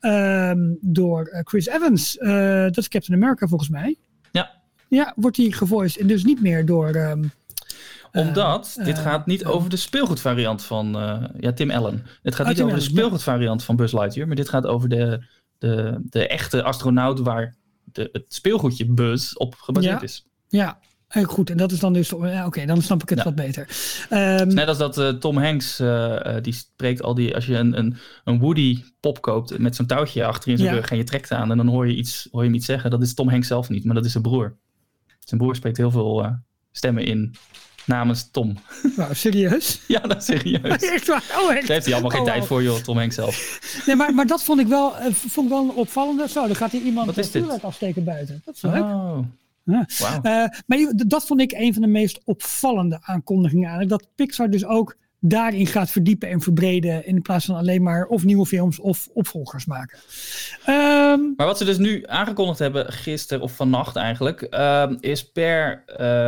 door Chris Evans, dat is Captain America volgens mij. Ja, wordt hij gevoiced en dus niet meer door... Omdat dit gaat niet over de speelgoedvariant van Tim Allen. Het gaat niet over de speelgoedvariant van Buzz Lightyear, maar dit gaat over de echte astronaut waar het speelgoedje Buzz op gebaseerd is. Ja, goed. En dat is dan dus... Oké, dan snap ik het wat beter. Net als dat Tom Hanks, die spreekt al die... Als je een Woody pop koopt met zo'n touwtje achter in zijn rug en je trekt aan en dan hoor je hem iets zeggen. Dat is Tom Hanks zelf niet, maar dat is zijn broer. Zijn broer spreekt heel veel stemmen in namens Tom. Nou, serieus? Ja, dat is serieus. Echt waar? Echt? Daar heeft hij allemaal geen tijd voor, joh, Tom Hanks zelf. Nee, maar dat vond ik wel een opvallende. Zo, dan gaat hier iemand het vuurwerk afsteken buiten. Dat is leuk. Ja. Wow. Maar dat vond ik een van de meest opvallende aankondigingen eigenlijk. Dat Pixar dus ook daarin gaat verdiepen en verbreden in plaats van alleen maar of nieuwe films of opvolgers maken. Maar wat ze dus nu aangekondigd hebben, gisteren of vannacht eigenlijk, is per...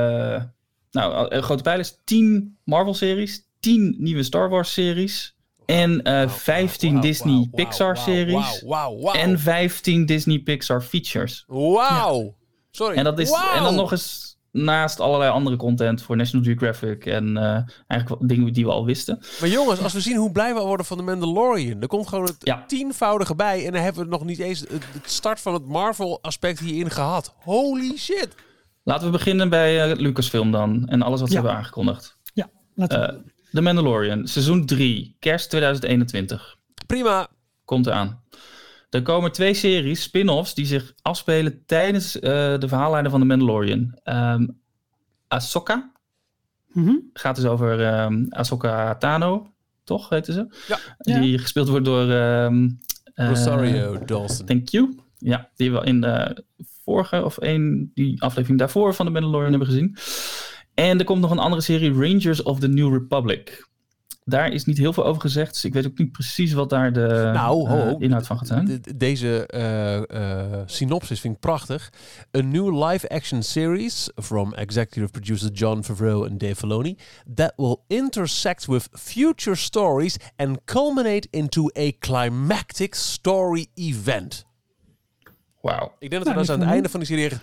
een grote pijl is 10 Marvel-series, 10 nieuwe Star Wars-series en 15 Disney Pixar-series en 15 Disney Pixar features. Wauw! Ja. Sorry. En dat is en dan nog eens naast allerlei andere content voor National Geographic en eigenlijk dingen die we al wisten. Maar jongens, als we zien hoe blij we worden van de Mandalorian, er komt gewoon het tienvoudige bij en dan hebben we nog niet eens het start van het Marvel-aspect hierin gehad. Holy shit! Laten we beginnen bij Lucasfilm dan en alles wat ze hebben aangekondigd. Ja, laten we. The Mandalorian, seizoen 3, kerst 2021. Prima. Komt eraan. Er komen 2 series, spin-offs, die zich afspelen tijdens de verhaallijnen van The Mandalorian. Ahsoka. Gaat dus over Ahsoka Tano, toch heette ze? Ja. Die gespeeld wordt door... Rosario Dawson. Thank you. Ja, die we in de vorige die aflevering daarvoor van The Mandalorian hebben gezien. En er komt nog een andere serie, Rangers of the New Republic. Daar is niet heel veel over gezegd, dus ik weet ook niet precies wat daar de inhoud van gaat zijn. Deze synopsis vind ik prachtig. A new live-action series from executive producer Jon Favreau en Dave Filoni that will intersect with future stories and culminate into a climactic story event. Wauw. Ik denk dat we aan het einde van die serie...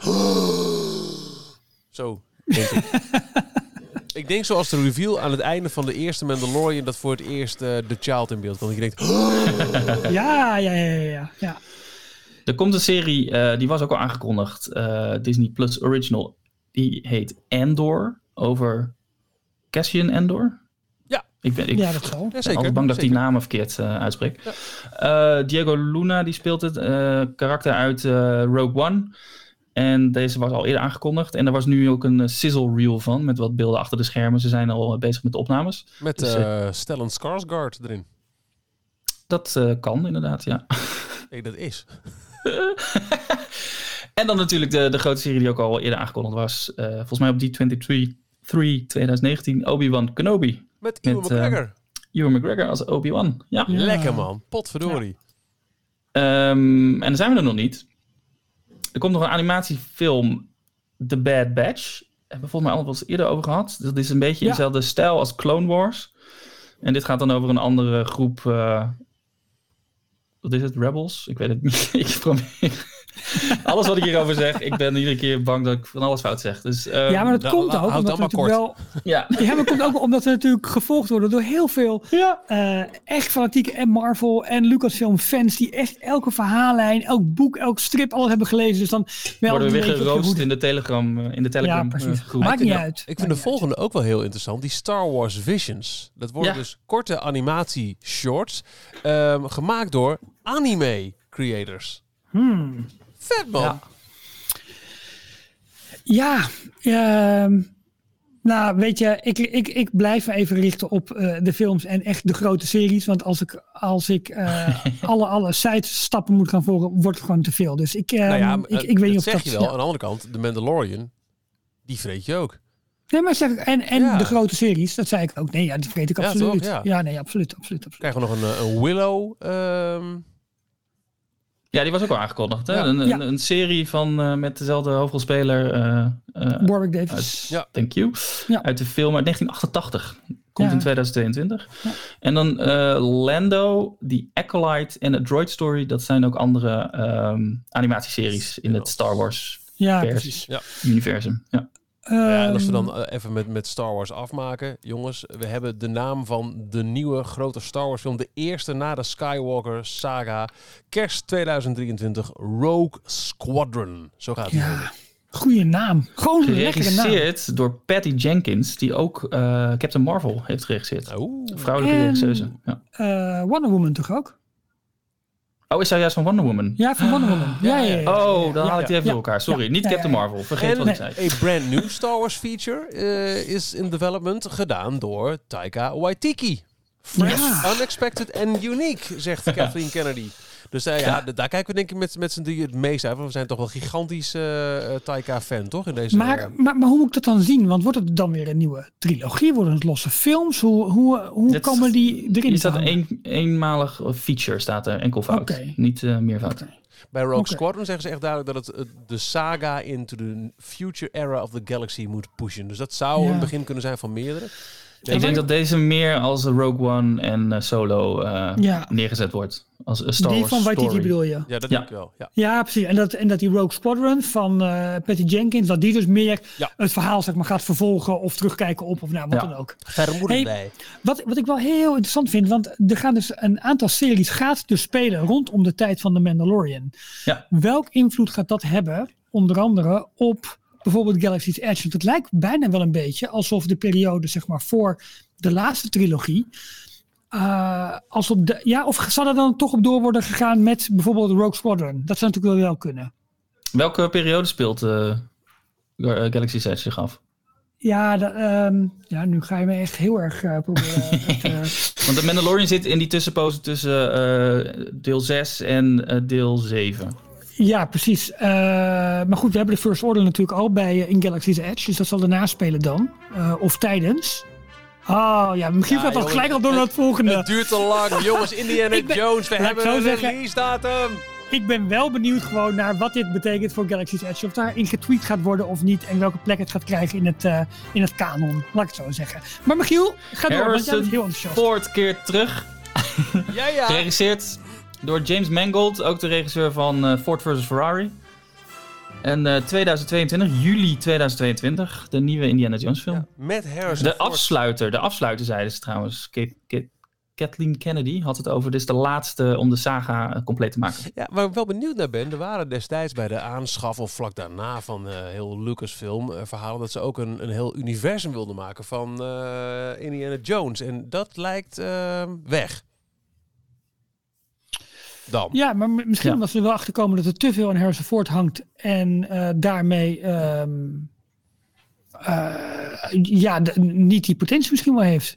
Zo, denk ik. Ik denk zoals de reveal aan het einde van de eerste Mandalorian... dat voor het eerst The Child in beeld kwam. Dat je denkt... Ja. Er komt een serie, die was ook al aangekondigd. Disney Plus Original. Die heet Andor. Over Cassian Andor. Ja. Ik ben dat zal. ben altijd bang dat ik die namen verkeerd uitspreek. Ja. Diego Luna die speelt het. Karakter uit Rogue One. En deze was al eerder aangekondigd. En er was nu ook een sizzle reel van. Met wat beelden achter de schermen. Ze zijn al bezig met de opnames. Met Stellan Skarsgård erin. Dat kan inderdaad, ja. Nee, dat is. En dan natuurlijk de grote serie die ook al eerder aangekondigd was. Volgens mij op D23 2019. Obi-Wan Kenobi. Met Ewan McGregor. Ewan McGregor als Obi-Wan. Ja. Lekker man. Potverdorie. Ja. En dan zijn we er nog niet. Er komt nog een animatiefilm, The Bad Batch. Daar hebben we volgens mij al wel eens eerder over gehad. Dat is een beetje in dezelfde stijl als Clone Wars. En dit gaat dan over een andere groep... wat is het? Rebels? Ik weet het niet. Ik probeer... Alles wat ik hierover zeg, ik ben iedere keer bang dat ik van alles fout zeg. Dus, maar dat komt ook omdat we natuurlijk wel... Ja, maar het komt ook omdat we natuurlijk gevolgd worden door heel veel echt fanatieke en Marvel en Lucasfilm fans die echt elke verhaallijn, elk boek, elk strip, alles hebben gelezen. Dus dan worden we weer geroost in de Telegram groep. Maakt niet uit. Ik vind de volgende ook wel heel interessant. Die Star Wars Visions. Dat worden dus korte animatie shorts gemaakt door anime creators. Vet man. Nou weet je, ik blijf me even richten op de films en echt de grote series. Want als ik alle sidestappen moet gaan volgen, wordt het gewoon te veel. Dus ik weet niet of dat... zeg je wel. Aan de andere kant, de Mandalorian, die vreet je ook. Nee, maar zeg ik, en de grote series, dat zei ik ook. Nee, die vreet ik absoluut. Toch? Ja, nee, absoluut. Krijgen we nog een Willow... Ja, die was ook al aangekondigd. Hè? Een serie van met dezelfde hoofdrolspeler. Warwick Davis. Thank you. Ja. Uit de film uit 1988. Komt in 2022. Ja. En dan Lando, The Acolyte en A Droid Story. Dat zijn ook andere animatieseries in het Star Wars universum. Ja. En als we dan even met Star Wars afmaken. Jongens, we hebben de naam van de nieuwe grote Star Wars film. De eerste na de Skywalker saga. Kerst 2023. Rogue Squadron. Zo gaat het. Goeie naam. Gewoon een lekkere naam. Geregisseerd door Patty Jenkins. Die ook Captain Marvel heeft geregisseerd. Vrouwelijke regisseuse. Ja. Wonder Woman toch ook? Oh, is zij juist van Wonder Woman? Ja, van Wonder Woman. Ja. Oh, dan haal ik die even door elkaar. Sorry, niet Captain Marvel. Vergeet wat ik zei. A brand new Star Wars feature is in development gedaan door Taika Waititi. Fresh, unexpected and unique, zegt Kathleen Kennedy. Dus daar kijken we denk ik met z'n drieën het meest uit. Want we zijn toch wel gigantisch Taika-fan, toch? In deze, maar hoe moet ik dat dan zien? Want wordt het dan weer een nieuwe trilogie? Worden het losse films? Hoe komen die erin? Er staat een eenmalig feature, staat er enkel fout. Niet meer fout. Bij Rogue Squadron zeggen ze echt duidelijk dat het de saga into the future era of the galaxy moet pushen. Dus dat zou een begin kunnen zijn van meerdere. Ik denk dat deze meer als Rogue One en Solo neergezet wordt. Als Star Wars van Waititi story. bedoel je? Ja, dat denk ik wel. Ja, precies. En dat die Rogue Squadron van Patty Jenkins, dat die dus meer het verhaal zeg maar, gaat vervolgen of terugkijken op of wat dan ook. Wat ik wel heel interessant vind, want er gaan dus een aantal series gaat dus spelen rondom de tijd van The Mandalorian. Ja. Welk invloed gaat dat hebben, onder andere op bijvoorbeeld Galaxy's Edge? Want het lijkt bijna wel een beetje alsof de periode zeg maar voor de laatste trilogie of zal er dan toch op door worden gegaan met bijvoorbeeld Rogue Squadron? Dat zou natuurlijk wel kunnen. Welke periode speelt Galaxy's Edge zich af? Nu ga je me echt heel erg proberen. Want de Mandalorian zit in die tussenpoze tussen deel 6 en deel 7. Ja, precies. Maar goed, we hebben de First Order natuurlijk al bij in Galaxy's Edge. Dus dat zal daarna spelen dan. Of tijdens. Michiel gaat toch gelijk al door naar het volgende. Het duurt te lang. Jongens, Indiana Jones, we hebben een release datum. Ik ben wel benieuwd gewoon naar wat dit betekent voor Galaxy's Edge. Of daarin getweet gaat worden of niet. En welke plek het gaat krijgen in het kanon. Laat ik het zo zeggen. Maar Michiel, ga door, want jij bent heel enthousiast. Ford keert terug. Geregisseerd door James Mangold. Ook de regisseur van Ford vs. Ferrari. En juli 2022, de nieuwe Indiana Jones film. Ja, met Harrison Ford. De afsluiter zeiden ze trouwens. Kathleen Kennedy had het over. Dit is de laatste om de saga compleet te maken. Ja, waar ik wel benieuwd naar ben, er waren destijds bij de aanschaf of vlak daarna van heel Lucasfilm verhalen dat ze ook een heel universum wilden maken van Indiana Jones. En dat lijkt weg. Dan. Ja, maar misschien omdat ze er wel achter komen dat er te veel aan Harrison Ford hangt en daarmee niet die potentie misschien wel heeft.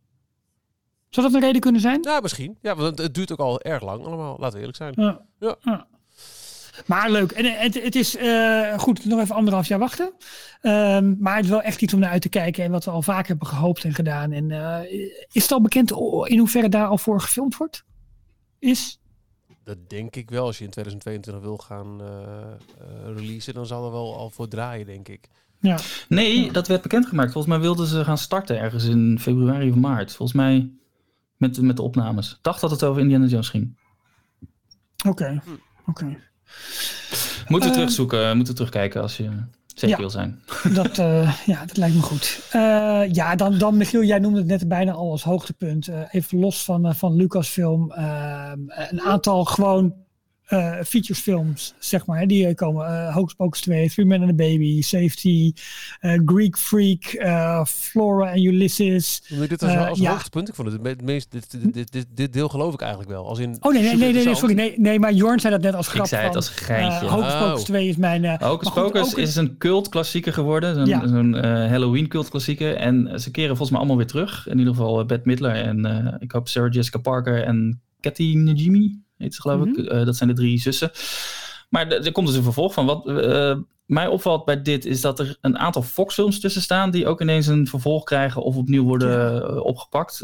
Zou dat een reden kunnen zijn? Ja, misschien. Ja, want het duurt ook al erg lang allemaal. Laten we eerlijk zijn. Ja. Maar leuk. En het is goed, nog even 1,5 jaar wachten. Maar het is wel echt iets om naar uit te kijken. En wat we al vaak hebben gehoopt en gedaan. En is het al bekend in hoeverre daar al voor gefilmd wordt? Dat denk ik wel. Als je in 2022 wil gaan releasen, dan zal er wel al voor draaien, denk ik. Ja. Nee, dat werd bekendgemaakt. Volgens mij wilden ze gaan starten ergens in februari of maart. Volgens mij met de opnames. Ik dacht dat het over Indiana Jones ging. Oké. Moeten we terugzoeken, moeten we terugkijken als je zeker wil zijn. Dat lijkt me goed. Dan Michiel, jij noemde het net bijna al als hoogtepunt. Even los van Lucasfilm. Een aantal gewoon featuresfilms, zeg maar. Die komen. Hocus Pocus 2, Three Men and a Baby, Safety, Greek Freak, Flora en Ulysses. Dit als hoogtepunt. Ik vond het meest. Dit deel geloof ik eigenlijk wel. Als in nee, sorry. Nee, maar Jorn zei dat net als grap. Ik zei het als geintje. Hocus Pocus 2 is mijn... Hocus Pocus is een cultklassieker geworden. Zo'n Halloween cultklassieker. En ze keren volgens mij allemaal weer terug. In ieder geval Bette Midler en ik hoop Sarah Jessica Parker en Kathy Najimy. Heet ze, geloof ik. Dat zijn de 3 zussen. Maar er komt dus een vervolg van. Wat mij opvalt bij dit is dat er een aantal Fox-films tussen staan die ook ineens een vervolg krijgen of opnieuw worden opgepakt.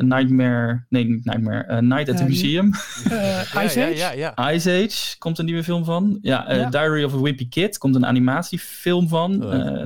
Night at the Museum. Ice Age? Ja. Ice Age komt een nieuwe film van. Diary of a Wimpy Kid komt een animatiefilm van.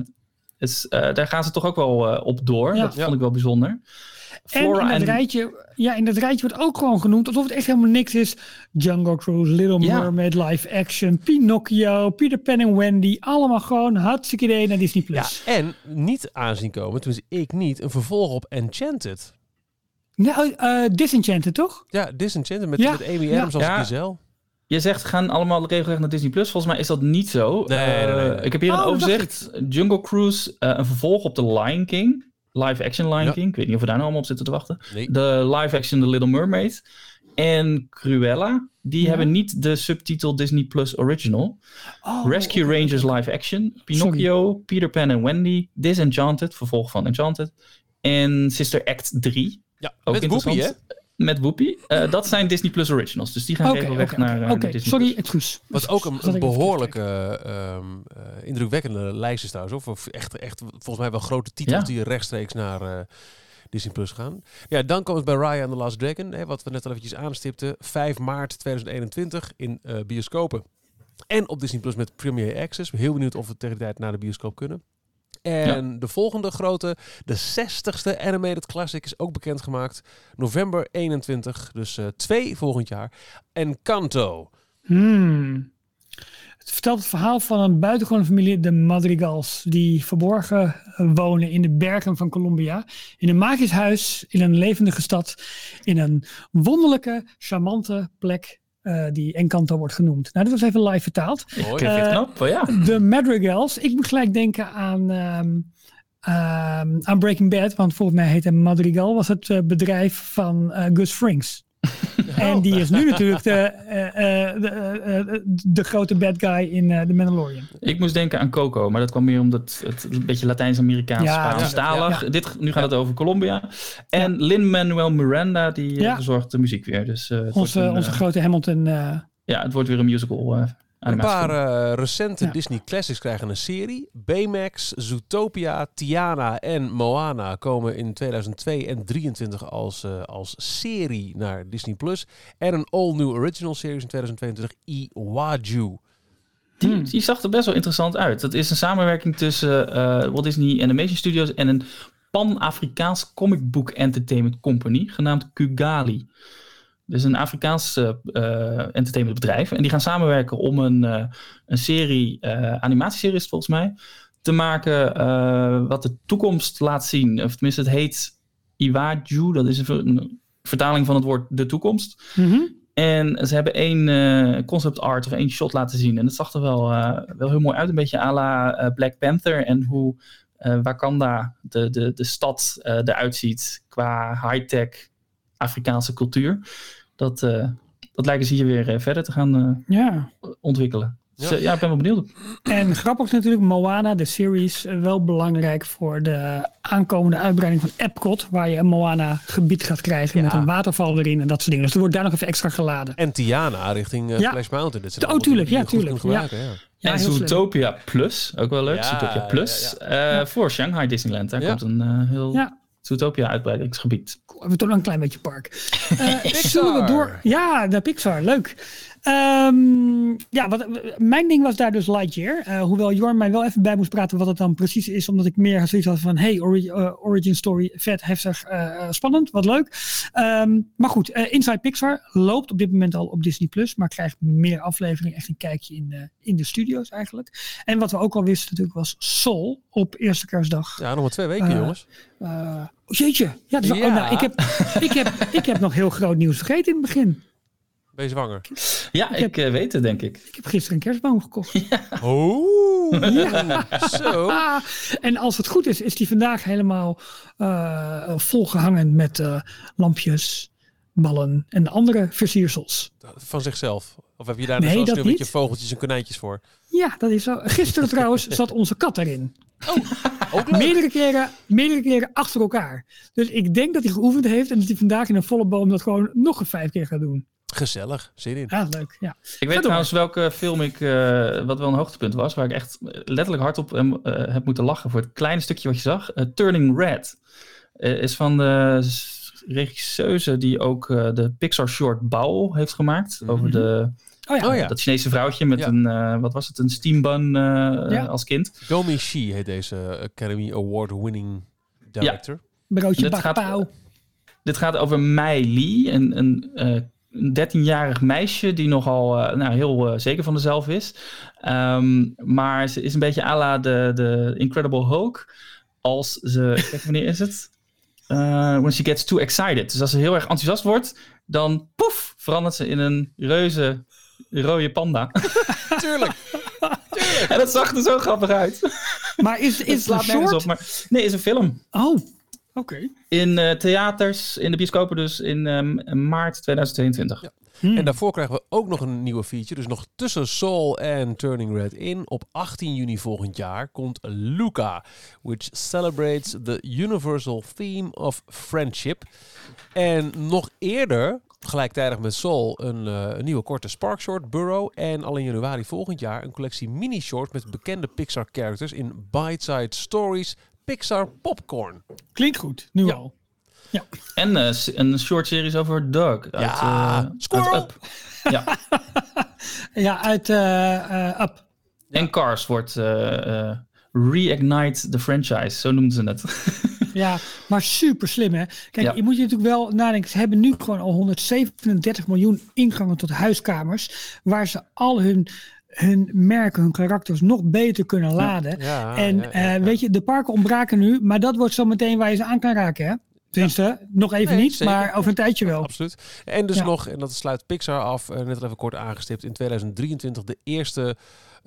Daar gaan ze toch ook wel op door. Dat vond ik wel bijzonder. Flora en in dat rijtje wordt ook gewoon genoemd alsof het echt helemaal niks is. Jungle Cruise, Little Mermaid, live action, Pinocchio, Peter Pan en Wendy. Allemaal gewoon hartstikke idee naar Disney+. Ja, en niet aanzien komen, tenminste ik niet, een vervolg op Enchanted. Nou, Disenchanted toch? Ja, Disenchanted met Amy Adams als Giselle. Je zegt, gaan allemaal regelrecht naar Disney+. Volgens mij is dat niet zo. Nee. Ik heb hier een overzicht. Jungle Cruise, een vervolg op The Lion King. Live action Lion King. Ik weet niet of we daar nou allemaal op zitten te wachten. Nee. De live action The Little Mermaid. En Cruella. Die hebben niet de subtitel Disney Plus Original. Rescue Rangers live action. Pinocchio, Peter Pan en Wendy. Disenchanted, vervolg van Enchanted. En Sister Act 3. Ja, ook met Whoopi, hè? Met Whoopi. Dat zijn Disney Plus Originals. Dus die gaan regelrecht naar Disney Sorry, excuus. Wat ook een behoorlijke indrukwekkende lijst is trouwens. Of echt volgens mij wel grote titels die rechtstreeks naar Disney Plus gaan. Ja, dan komt het bij Raya and the Last Dragon. Wat we net al eventjes aanstipten. 5 maart 2021 in bioscopen. En op Disney Plus met Premier Access. Heel benieuwd of we tegen de tijd naar de bioscoop kunnen. En de volgende grote, de 60ste Animated Classic is ook bekendgemaakt. November 21, dus 2 volgend jaar. Encanto. Het vertelt het verhaal van een buitengewone familie, de Madrigals, die verborgen wonen in de bergen van Colombia. In een magisch huis, in een levendige stad, in een wonderlijke, charmante plek. Die Encanto wordt genoemd. Nou, dit was even live vertaald. De Madrigals. Ik moet gelijk denken aan Breaking Bad. Want volgens mij heette Madrigal was het bedrijf van Gus Frings. En die is nu natuurlijk de grote bad guy in The Mandalorian. Ik moest denken aan Coco, maar dat kwam meer omdat het een beetje Latijns-Amerikaans Spaanstalig. Nu gaat het over Colombia. En Lin-Manuel Miranda, die verzorgt de muziek weer. Dus, onze grote Hamilton. Het wordt weer een musical. Een paar recente Disney Classics krijgen een serie. Baymax, Zootopia, Tiana en Moana komen in 2002 en 2023 als serie naar Disney+. En een all-new original series in 2022, Iwaju. Die zag er best wel interessant uit. Dat is een samenwerking tussen Walt Disney Animation Studios en een Pan-Afrikaans comic book entertainment company genaamd Kugali. Dus een Afrikaans entertainmentbedrijf. En die gaan samenwerken om een serie, animatieserie is het volgens mij, te maken wat de toekomst laat zien. Of tenminste, het heet Iwaju. Dat is een vertaling van het woord de toekomst. Mm-hmm. En ze hebben 1 concept art of 1 shot laten zien. En het zag er wel heel mooi uit. Een beetje à la Black Panther. En hoe Wakanda, de stad, eruit ziet qua high-tech Afrikaanse cultuur. Dat lijken ze hier weer verder te gaan ontwikkelen. Dus, ik ben wel benieuwd. En grappig natuurlijk, Moana, de series, wel belangrijk voor de aankomende uitbreiding van Epcot, waar je een Moana-gebied gaat krijgen met een waterval erin en dat soort dingen. Dus er wordt daar nog even extra geladen. En Tiana richting Splash Mountain. Tuurlijk. En Zootopia Plus, ook wel leuk. Zootopia Plus voor Shanghai Disneyland. Daar komt een heel Zootopia uitbreidingsgebied. We hebben toch nog een klein beetje park. Zullen we door? Ja, de Pixar, leuk. Mijn ding was daar dus Lightyear. Hoewel Jorn mij wel even bij moest praten wat het dan precies is. Omdat ik meer zoiets had van, origin story, vet, heftig, spannend, wat leuk. Maar goed, Inside Pixar loopt op dit moment al op Disney+. Maar krijgt meer afleveringen, echt een kijkje in de studio's eigenlijk. En wat we ook al wisten natuurlijk was Soul op eerste kerstdag. Ja, nog maar 2 weken jongens. Jeetje. Ja, dus ik heb nog heel groot nieuws vergeten in het begin. Ben je zwanger? Ja, ik weet het, denk ik. Ik heb gisteren een kerstboom gekocht. Ja. Oh, zo. En als het goed is die vandaag helemaal volgehangen met lampjes, ballen en andere versiersels. Van zichzelf? Of heb je daar een beetje vogeltjes en konijntjes voor? Ja, dat is zo. Gisteren trouwens zat onze kat erin. Ook leuk. Meerdere keren achter elkaar. Dus ik denk dat hij geoefend heeft en dat hij vandaag in een volle boom dat gewoon nog 5 keer gaat doen. Gezellig, zin in. Ja, leuk. Ja. Ik weet trouwens welke film wat wel een hoogtepunt was, waar ik echt letterlijk hardop heb moeten lachen voor het kleine stukje wat je zag. Turning Red is van de regisseuse die ook de Pixar short Bao heeft gemaakt. Over dat Chinese vrouwtje met een steambun als kind. Domi Shi heet deze Academy Award winning director. Broodje bakpao. Dit gaat over Mei Li, een 13-jarig meisje die nogal heel zeker van zichzelf is. Maar ze is een beetje à la de Incredible Hulk. Als ze... wanneer is het? When she gets too excited. Dus als ze heel erg enthousiast wordt, dan poef, verandert ze in een reuze rode panda. Tuurlijk. En dat zag er zo grappig uit. Maar is het een soort? Nee, is een film. Oh, oké. In theaters, in de bioscopen dus in maart 2022. Ja. En daarvoor krijgen we ook nog een nieuwe feature. Dus nog tussen Soul en Turning Red in. Op 18 juni volgend jaar komt Luca. Which celebrates the universal theme of friendship. En nog eerder, gelijktijdig met Soul, een nieuwe korte Spark Short, Burrow. En al in januari volgend jaar een collectie mini-short met bekende Pixar characters in bite-sized stories. Pixar Popcorn. Klinkt goed, nu al. Ja. En een short series over Doug. Squirrel! Uit Up. Ja. Ja, uit Up. En Cars wordt Reignite the franchise, zo noemden ze het. Ja, maar super slim hè. Kijk, je moet je natuurlijk wel nadenken. Ze hebben nu gewoon al 137 miljoen ingangen tot huiskamers. Waar ze al hun merken, hun karakters nog beter kunnen laden. Weet je, de parken ontbraken nu. Maar dat wordt zo meteen waar je ze aan kan raken hè. Tenminste, nog even niet, zeker. Maar over een tijdje wel. Absoluut. En dus nog, en dat sluit Pixar af, net al even kort aangestipt, in 2023 de eerste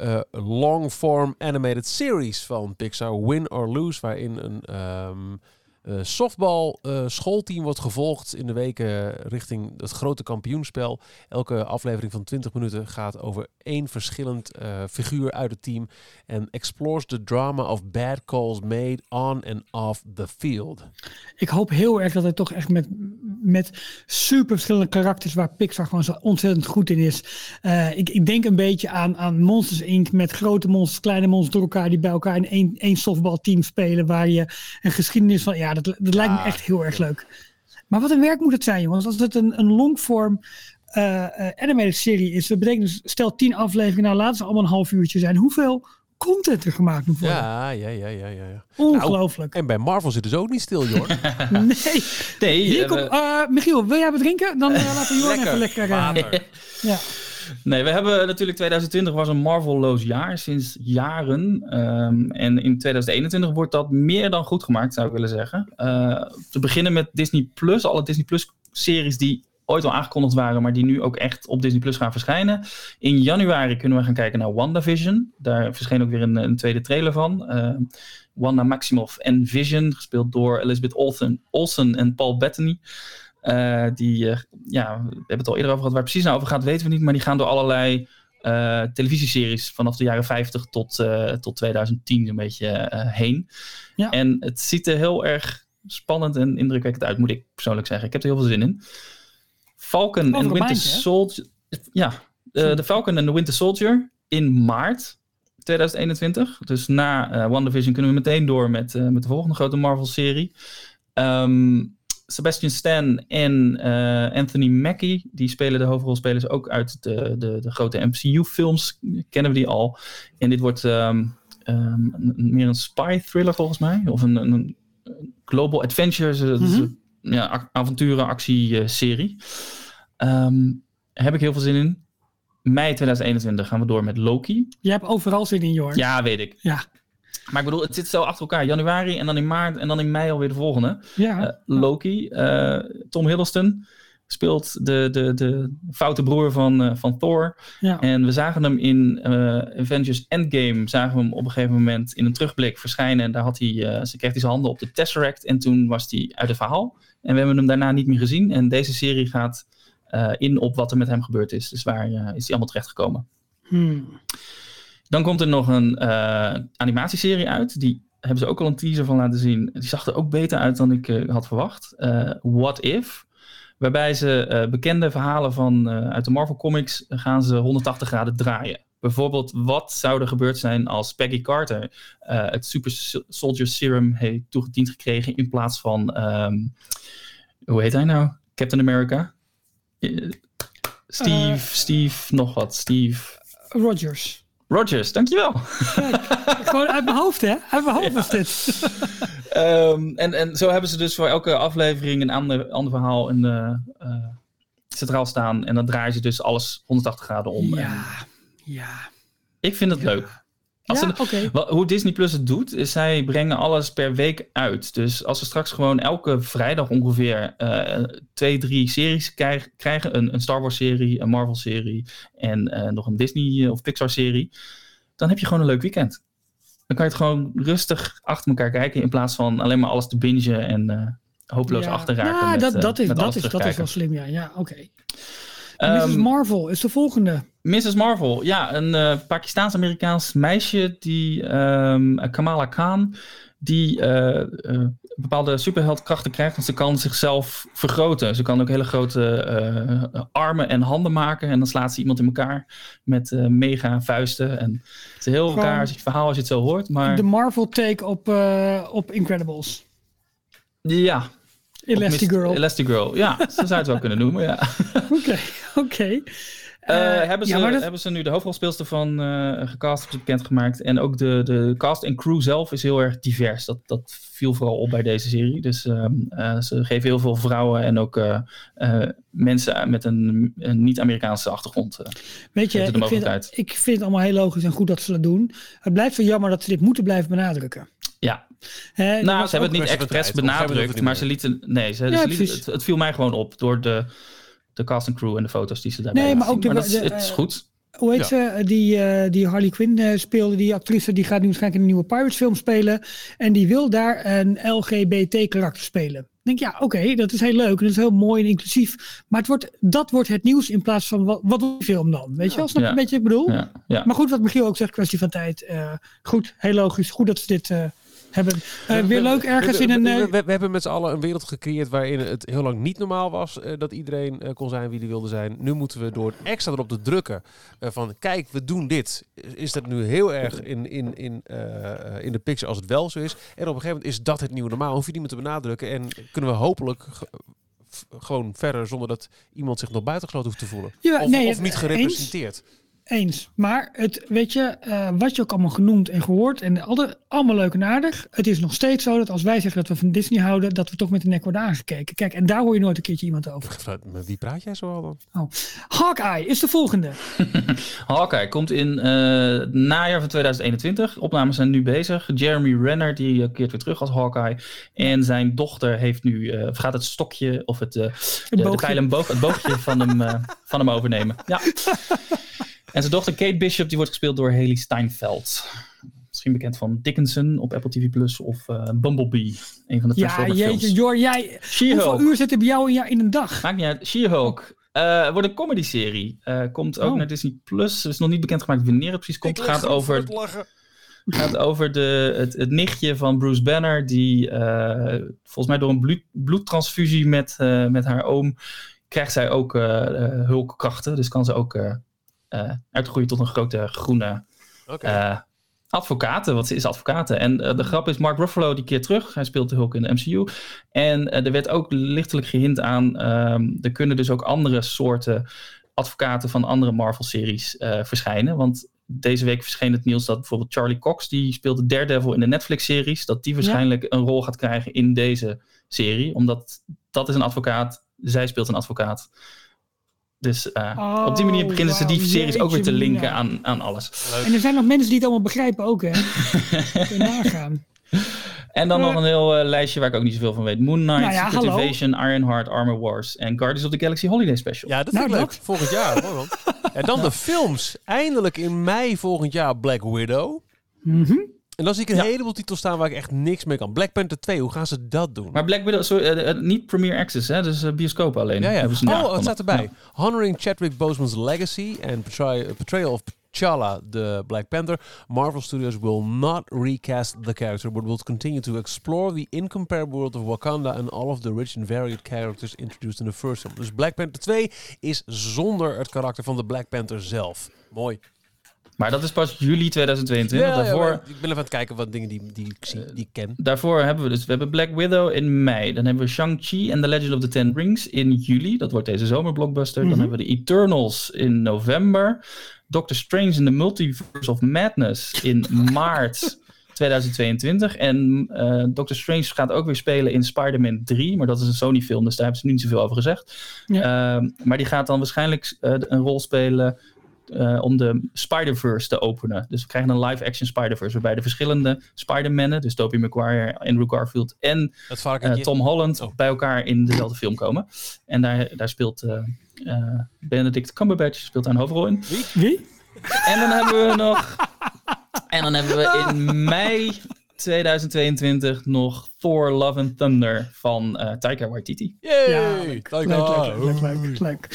long-form animated series van Pixar, Win or Lose, waarin een softbal schoolteam wordt gevolgd in de weken richting het grote kampioenspel. Elke aflevering van 20 minuten gaat over 1 verschillend figuur uit het team en explores the drama of bad calls made on and off the field. Ik hoop heel erg dat het toch echt met super verschillende karakters waar Pixar gewoon zo ontzettend goed in is. Ik denk een beetje aan Monsters Inc. met grote monsters, kleine monsters door elkaar die bij elkaar in één softbalteam spelen waar je een geschiedenis van... Ja, dat lijkt me echt heel erg leuk. Maar wat een werk moet het zijn, jongens. Als het een longform animated serie is, dat betekent dus, stel 10 afleveringen, nou laten ze allemaal een half uurtje zijn. Hoeveel content er gemaakt moet worden? Ja. Ongelooflijk. Nou, en bij Marvel zit dus ook niet stil, Jorn. Nee. Hier komt, Michiel, wil jij wat drinken? Dan laten we Jorn even lekker... Ja. Nee, we hebben natuurlijk 2020 was een Marvel-loos jaar sinds jaren. En in 2021 wordt dat meer dan goed gemaakt, zou ik willen zeggen. Te beginnen met Disney+. Alle Disney Plus series die ooit al aangekondigd waren, maar die nu ook echt op Disney Plus gaan verschijnen. In januari kunnen we gaan kijken naar WandaVision. Daar verscheen ook weer een tweede trailer van. Wanda Maximoff en Vision, gespeeld door Elizabeth Olsen en Paul Bettany. We hebben het al eerder over gehad. Waar het precies over gaat, weten we niet. Maar die gaan door allerlei televisieseries vanaf de jaren 50 tot 2010 een beetje heen. Ja. En het ziet er heel erg spannend en indrukwekkend uit, moet ik persoonlijk zeggen. Ik heb er heel veel zin in. Falcon en Winter Soldier. Ja, de Falcon en de Winter Soldier in maart 2021. Dus na WandaVision kunnen we meteen door met de volgende grote Marvel-serie. Sebastian Stan en Anthony Mackie, die spelen de hoofdrolspelers ook uit de grote MCU-films. Kennen we die al. En dit wordt meer een spy-thriller volgens mij. Of een global adventure, avonturen, actie-serie. Heb ik heel veel zin in. Mei 2021 gaan we door met Loki. Je hebt overal zin in, Jorn. Ja, weet ik. Ja. Maar ik bedoel, het zit zo achter elkaar. Januari en dan in maart en dan in mei alweer de volgende. Ja. Loki. Tom Hiddleston speelt de foute broer van Thor. Ja. En we zagen hem in Avengers Endgame. Zagen we hem op een gegeven moment in een terugblik verschijnen. En daar had hij, kreeg hij zijn handen op de Tesseract. En toen was hij uit het verhaal. En we hebben hem daarna niet meer gezien. En deze serie gaat in op wat er met hem gebeurd is. Dus waar is hij allemaal terechtgekomen. Dan komt er nog een animatieserie uit. Die hebben ze ook al een teaser van laten zien. Die zag er ook beter uit dan ik had verwacht. What If? Waarbij ze bekende verhalen uit de Marvel Comics gaan ze 180 graden draaien. Bijvoorbeeld, wat zou er gebeurd zijn als Peggy Carter het Super Soldier Serum heeft toegediend gekregen in plaats van, hoe heet hij nou? Captain America? Steve Rogers, dankjewel. Kijk, gewoon uit mijn hoofd, hè? Uit mijn hoofd is dit. En zo hebben ze dus voor elke aflevering een ander verhaal centraal staan. En dan draaien ze dus alles 180 graden om. Ja. Ik vind het leuk. Hoe Disney Plus het doet, is zij brengen alles per week uit. Dus als we straks gewoon elke vrijdag ongeveer 2-3 series krijgen. Een Star Wars serie, een Marvel serie en nog een Disney of Pixar serie. Dan heb je gewoon een leuk weekend. Dan kan je het gewoon rustig achter elkaar kijken in plaats van alleen maar alles te bingen en hopeloos achterraken. Dat is wel slim, ja. Oké. Mrs. Marvel is de volgende. Mrs. Marvel, ja, een Pakistaans-Amerikaans meisje, die Kamala Khan, die bepaalde superheldkrachten krijgt, want ze kan zichzelf vergroten. Ze kan ook hele grote armen en handen maken en dan slaat ze iemand in elkaar met mega vuisten. En het is een heel raar verhaal als je het zo hoort. Maar de Marvel take op Incredibles. Ja. Elastigirl, ja, zo zou je het wel kunnen noemen, ja. Oké. Hebben ze nu de hoofdrolspeelster van gecast, hebben ze bekendgemaakt. En ook de cast en crew zelf is heel erg divers. Dat viel vooral op bij deze serie. Dus ze geven heel veel vrouwen en ook mensen met een niet-Amerikaanse achtergrond. Weet je, ik vind het allemaal heel logisch en goed dat ze dat doen. Het blijft wel jammer dat ze dit moeten blijven benadrukken. Ja. Ze hebben het niet expres benadrukt, maar ze lieten... Nee, het viel mij gewoon op door de cast en crew en de foto's die ze daarbij laten zien. Maar het is goed. Hoe heet ze? Die Harley Quinn speelde, die actrice, die gaat nu waarschijnlijk in een nieuwe Pirates film spelen. En die wil daar een LGBT karakter spelen. Ik denk, oké, dat is heel leuk. En dat is heel mooi en inclusief. Maar dat wordt het nieuws in plaats van wat doet die film dan? Weet je wel? Snap je een beetje wat ik bedoel? Ja. Maar goed, wat Michiel ook zegt, kwestie van tijd. Goed, heel logisch. Goed dat ze dit hebben. Weer leuk ergens in een... We hebben met z'n allen een wereld gecreëerd waarin het heel lang niet normaal was dat iedereen kon zijn wie die wilde zijn. Nu moeten we door extra erop te drukken van kijk, we doen dit. Is dat nu heel erg in de picture als het wel zo is. En op een gegeven moment is dat het nieuwe normaal. Hoef je niet meer te benadrukken en kunnen we hopelijk gewoon verder zonder dat iemand zich nog buitengesloten hoeft te voelen. Of niet gerepresenteerd. Eens. Maar wat je ook allemaal genoemd en gehoord en allemaal leuk en aardig. Het is nog steeds zo dat als wij zeggen dat we van Disney houden, dat we toch met de nek worden aangekeken. Kijk, en daar hoor je nooit een keertje iemand over. Met wie praat jij zo al dan? Oh. Hawkeye is de volgende. Hawkeye komt in het najaar van 2021. Opnames zijn nu bezig. Jeremy Renner die keert weer terug als Hawkeye. En zijn dochter heeft nu gaat het stokje of de pijl en boog, het boogje van hem overnemen. Ja. En zijn dochter Kate Bishop die wordt gespeeld door Haley Steinfeld. Misschien bekend van Dickinson op Apple TV Plus of Bumblebee. Een van de Transformers films. Hoeveel uur zitten bij jou in een dag? Maakt niet uit. She-Hulk. Wordt een comedy-serie. Komt ook naar Disney Plus. Er is nog niet bekendgemaakt wanneer het precies komt. Het gaat over het nichtje van Bruce Banner. Die volgens mij door een bloedtransfusie met haar oom krijgt zij ook hulkkrachten. Dus kan ze ook uitgroeien tot een grote groene advocate. Want ze is advocate. En de grap is, Mark Ruffalo die keert terug. Hij speelt de Hulk in de MCU. En er werd ook lichtelijk gehint aan, er kunnen dus ook andere soorten advocaten van andere Marvel-series verschijnen. Want deze week verscheen het nieuws dat bijvoorbeeld Charlie Cox, die speelde Daredevil in de Netflix-series, dat die waarschijnlijk een rol gaat krijgen in deze serie. Omdat dat is een advocaat. Zij speelt een advocaat. Dus op die manier beginnen ze die series ook weer te linken aan alles. Leuk. En er zijn nog mensen die het allemaal begrijpen ook, hè? Kun je nagaan. En dan nog een heel lijstje waar ik ook niet zoveel van weet. Moon Knight, Secret Invasion, Ironheart, Armor Wars en Guardians of the Galaxy Holiday Special. Ja, dat vind ik leuk. Volgend jaar. En dan de films. Eindelijk in mei volgend jaar Black Widow. Mm-hmm. En dan zie ik een heleboel titels staan waar ik echt niks mee kan. Black Panther 2, hoe gaan ze dat doen? Maar Black Widow, niet Premier Access, hè? Dus bioscoop alleen. Ja. Het staat erbij. Ja. Honoring Chadwick Boseman's legacy and portrayal of T'Challa, the Black Panther. Marvel Studios will not recast the character, but will continue to explore the incomparable world of Wakanda and all of the rich and varied characters introduced in the first film. Dus Black Panther 2 is zonder het karakter van de Black Panther zelf. Mooi. Maar dat is pas juli 2022. Daarvoor, ik ben even aan het kijken wat dingen die ik zie, die ik ken. Daarvoor hebben we hebben Black Widow in mei. Dan hebben we Shang-Chi and the Legend of the Ten Rings in juli. Dat wordt deze zomerblockbuster. Mm-hmm. Dan hebben we de Eternals in november. Doctor Strange in the Multiverse of Madness in maart 2022. En Doctor Strange gaat ook weer spelen in Spider-Man 3. Maar dat is een Sony film, dus daar hebben ze niet zoveel over gezegd. Ja. Maar die gaat dan waarschijnlijk een rol spelen om de Spider-Verse te openen. Dus we krijgen een live-action Spider-Verse waarbij de verschillende Spider-Mannen, dus Tobey Maguire, Andrew Garfield en Tom Holland bij elkaar in dezelfde film komen. En daar speelt Benedict Cumberbatch speelt daar een hoofdrol in. Wie? En dan hebben we in mei 2022 nog Thor Love and Thunder van Taika Waititi. Yay! Ja, leuk.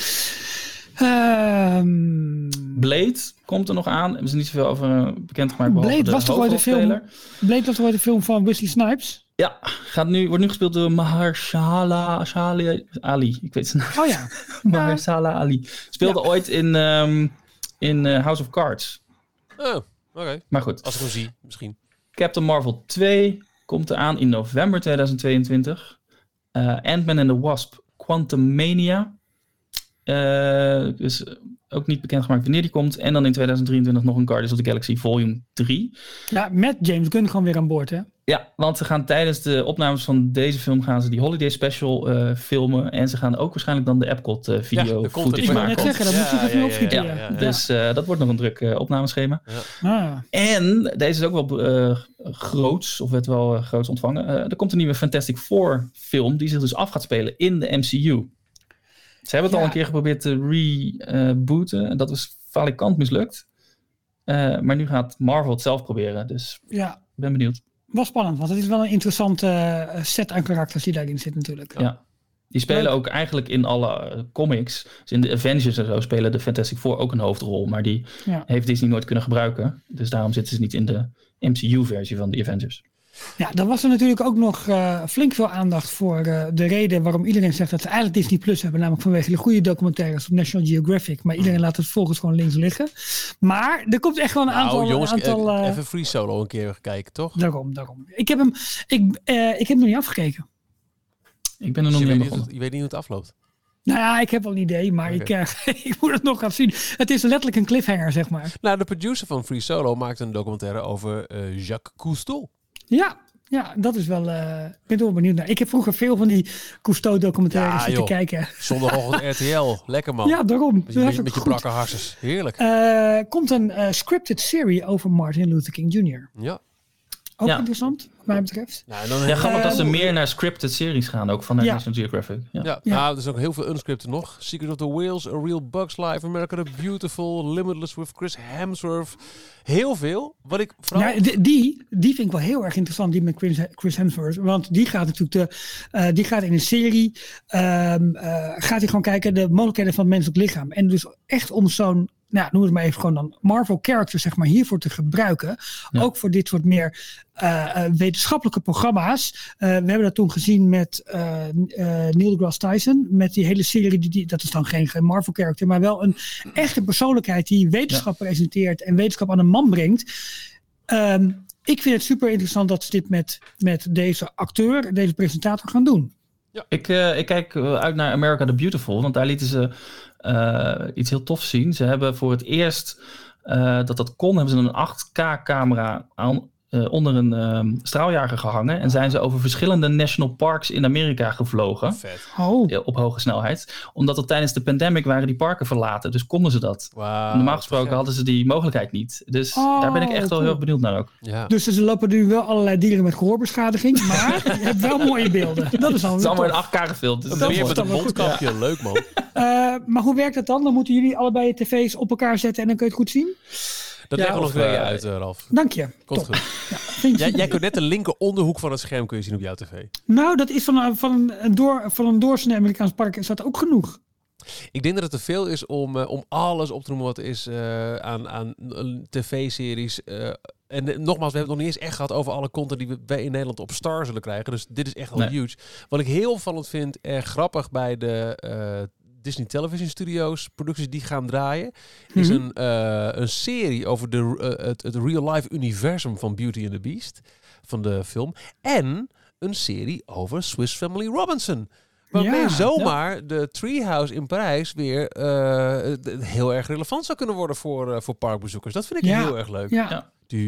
Blade komt er nog aan. Hebben ze niet zoveel over bekendgemaakt. Blade was toch ooit de film van Wesley Snipes? Ja, wordt nu gespeeld door Mahershala Ali. Ik weet het niet. Oh ja. Mahershala Ali. Speelde ooit in House of Cards. Oh, oké. Maar goed. Als ik hem zie, misschien. Captain Marvel 2 komt eraan in november 2022. Ant-Man and the Wasp Quantumania. Dus ook niet bekendgemaakt wanneer die komt. En dan in 2023 nog een Guardians of the Galaxy Volume 3. Ja, met James Gunn gewoon weer aan boord, hè? Ja, want ze gaan tijdens de opnames van deze film gaan ze die Holiday Special filmen. En ze gaan ook waarschijnlijk dan de Epcot video footage maken. Ik wil net zeggen, dat moet je even opschieten. Ja. Dus dat wordt nog een druk opnameschema. Ja. En deze is ook wel groots, of werd wel groots ontvangen. Er komt een nieuwe Fantastic Four film die zich dus af gaat spelen in de MCU. Ze hebben het al een keer geprobeerd te rebooten. En dat was valikant mislukt. Maar nu gaat Marvel het zelf proberen. Dus ik ben benieuwd. Wel spannend, want het is wel een interessante set aan karakters die daarin zit natuurlijk. Ja. Die spelen ook eigenlijk in alle comics. Dus in de Avengers en zo spelen de Fantastic Four ook een hoofdrol. Maar die heeft Disney nooit kunnen gebruiken. Dus daarom zitten ze niet in de MCU-versie van de Avengers. Ja, dan was er natuurlijk ook nog flink veel aandacht voor de reden waarom iedereen zegt dat ze eigenlijk Disney Plus hebben. Namelijk vanwege de goede documentaires op National Geographic. Maar iedereen laat het volgens gewoon links liggen. Maar er komt echt wel een aantal... Jongens, even Free Solo een keer kijken, toch? Daarom. Ik heb hem nog niet afgekeken. Ik ben er nog niet aan begonnen. Je weet niet hoe het afloopt. Nou ja, ik heb wel een idee, maar ik moet het nog gaan zien. Het is letterlijk een cliffhanger, zeg maar. Nou, de producer van Free Solo maakte een documentaire over Jacques Cousteau. Ja, dat is wel... ik ben er wel benieuwd naar. Ik heb vroeger veel van die Cousteau-documentaires zitten kijken. Zondagochtend RTL. Lekker, man. Ja, daarom. Met je brakke harses. Heerlijk. Komt een scripted serie over Martin Luther King Jr. Ja. Ook interessant, wat mij betreft. Nou, grappig dat ze meer naar scripted series gaan, ook vanuit National Geographic. Nou, er is ook heel veel unscripted nog. Secret of the Whales, A Real Bug's Life, America the Beautiful, Limitless with Chris Hemsworth. Heel veel. Wat ik vooral... die vind ik wel heel erg interessant, die met Chris Hemsworth. Want die gaat natuurlijk die gaat in een serie, gaat hij gewoon kijken de mogelijkheden van het menselijk lichaam. En dus echt om zo'n, noem het maar even gewoon dan Marvel character, zeg maar, hiervoor te gebruiken. Ja. Ook voor dit soort meer wetenschappelijke programma's. We hebben dat toen gezien met Neil deGrasse Tyson. Met die hele serie, dat is dan geen Marvel character, maar wel een echte persoonlijkheid die wetenschap presenteert en wetenschap aan een man brengt. Ik vind het super interessant dat ze dit met deze acteur, deze presentator gaan doen. Ja. Ik kijk uit naar America the Beautiful, want daar lieten ze iets heel tofs zien. Ze hebben voor het eerst dat kon, hebben ze een 8K camera onder een straaljager gehangen en zijn ze over verschillende national parks in Amerika gevlogen. Vet. Op hoge snelheid. Omdat er tijdens de pandemic waren die parken verlaten, dus konden ze dat. Wow, normaal gesproken hadden ze die mogelijkheid niet. Dus daar ben ik echt wel heel benieuwd naar ook. Ja. Dus ze lopen nu wel allerlei dieren met gehoorbeschadiging, maar je hebt wel mooie beelden. Dat is allemaal in 8K gefilmd. Dus meer met een mondkapje. Ja. Leuk, man. Maar hoe werkt dat dan? Dan moeten jullie allebei je tv's op elkaar zetten en dan kun je het goed zien? Dat leggen we nog weer uit, Ralf. Dank je. Komt goed. Ja, jij kunt net de linker onderhoek van het scherm kun je zien op jouw tv. Nou, dat is van een doorsnee Amerikaans park is dat ook genoeg. Ik denk dat het te veel is om alles op te noemen wat er is aan tv-series. En nogmaals, we hebben het nog niet eens echt gehad over alle content die wij in Nederland op Star zullen krijgen. Dus dit is echt wel huge. Wat ik heel opvallend vind en grappig bij de Disney Television Studios producties die gaan draaien, is een serie over het real-life universum van Beauty and the Beast, van de film. En een serie over Swiss Family Robinson. Waarmee zomaar de Treehouse in Parijs weer heel erg relevant zou kunnen worden voor parkbezoekers. Dat vind ik heel erg leuk. Ja.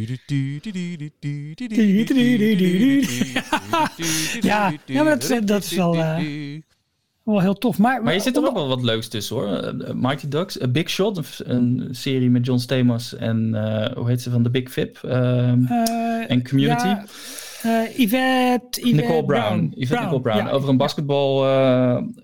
Maar dat is wel heel tof. Maar je zit er ook wel wat leuks tussen, hoor. Mighty Ducks, A Big Shot, een serie met John Stamos en hoe heet ze van The Big Fib en Community. Ja. Yvette Nicole Brown. Ja, over een basketbalteam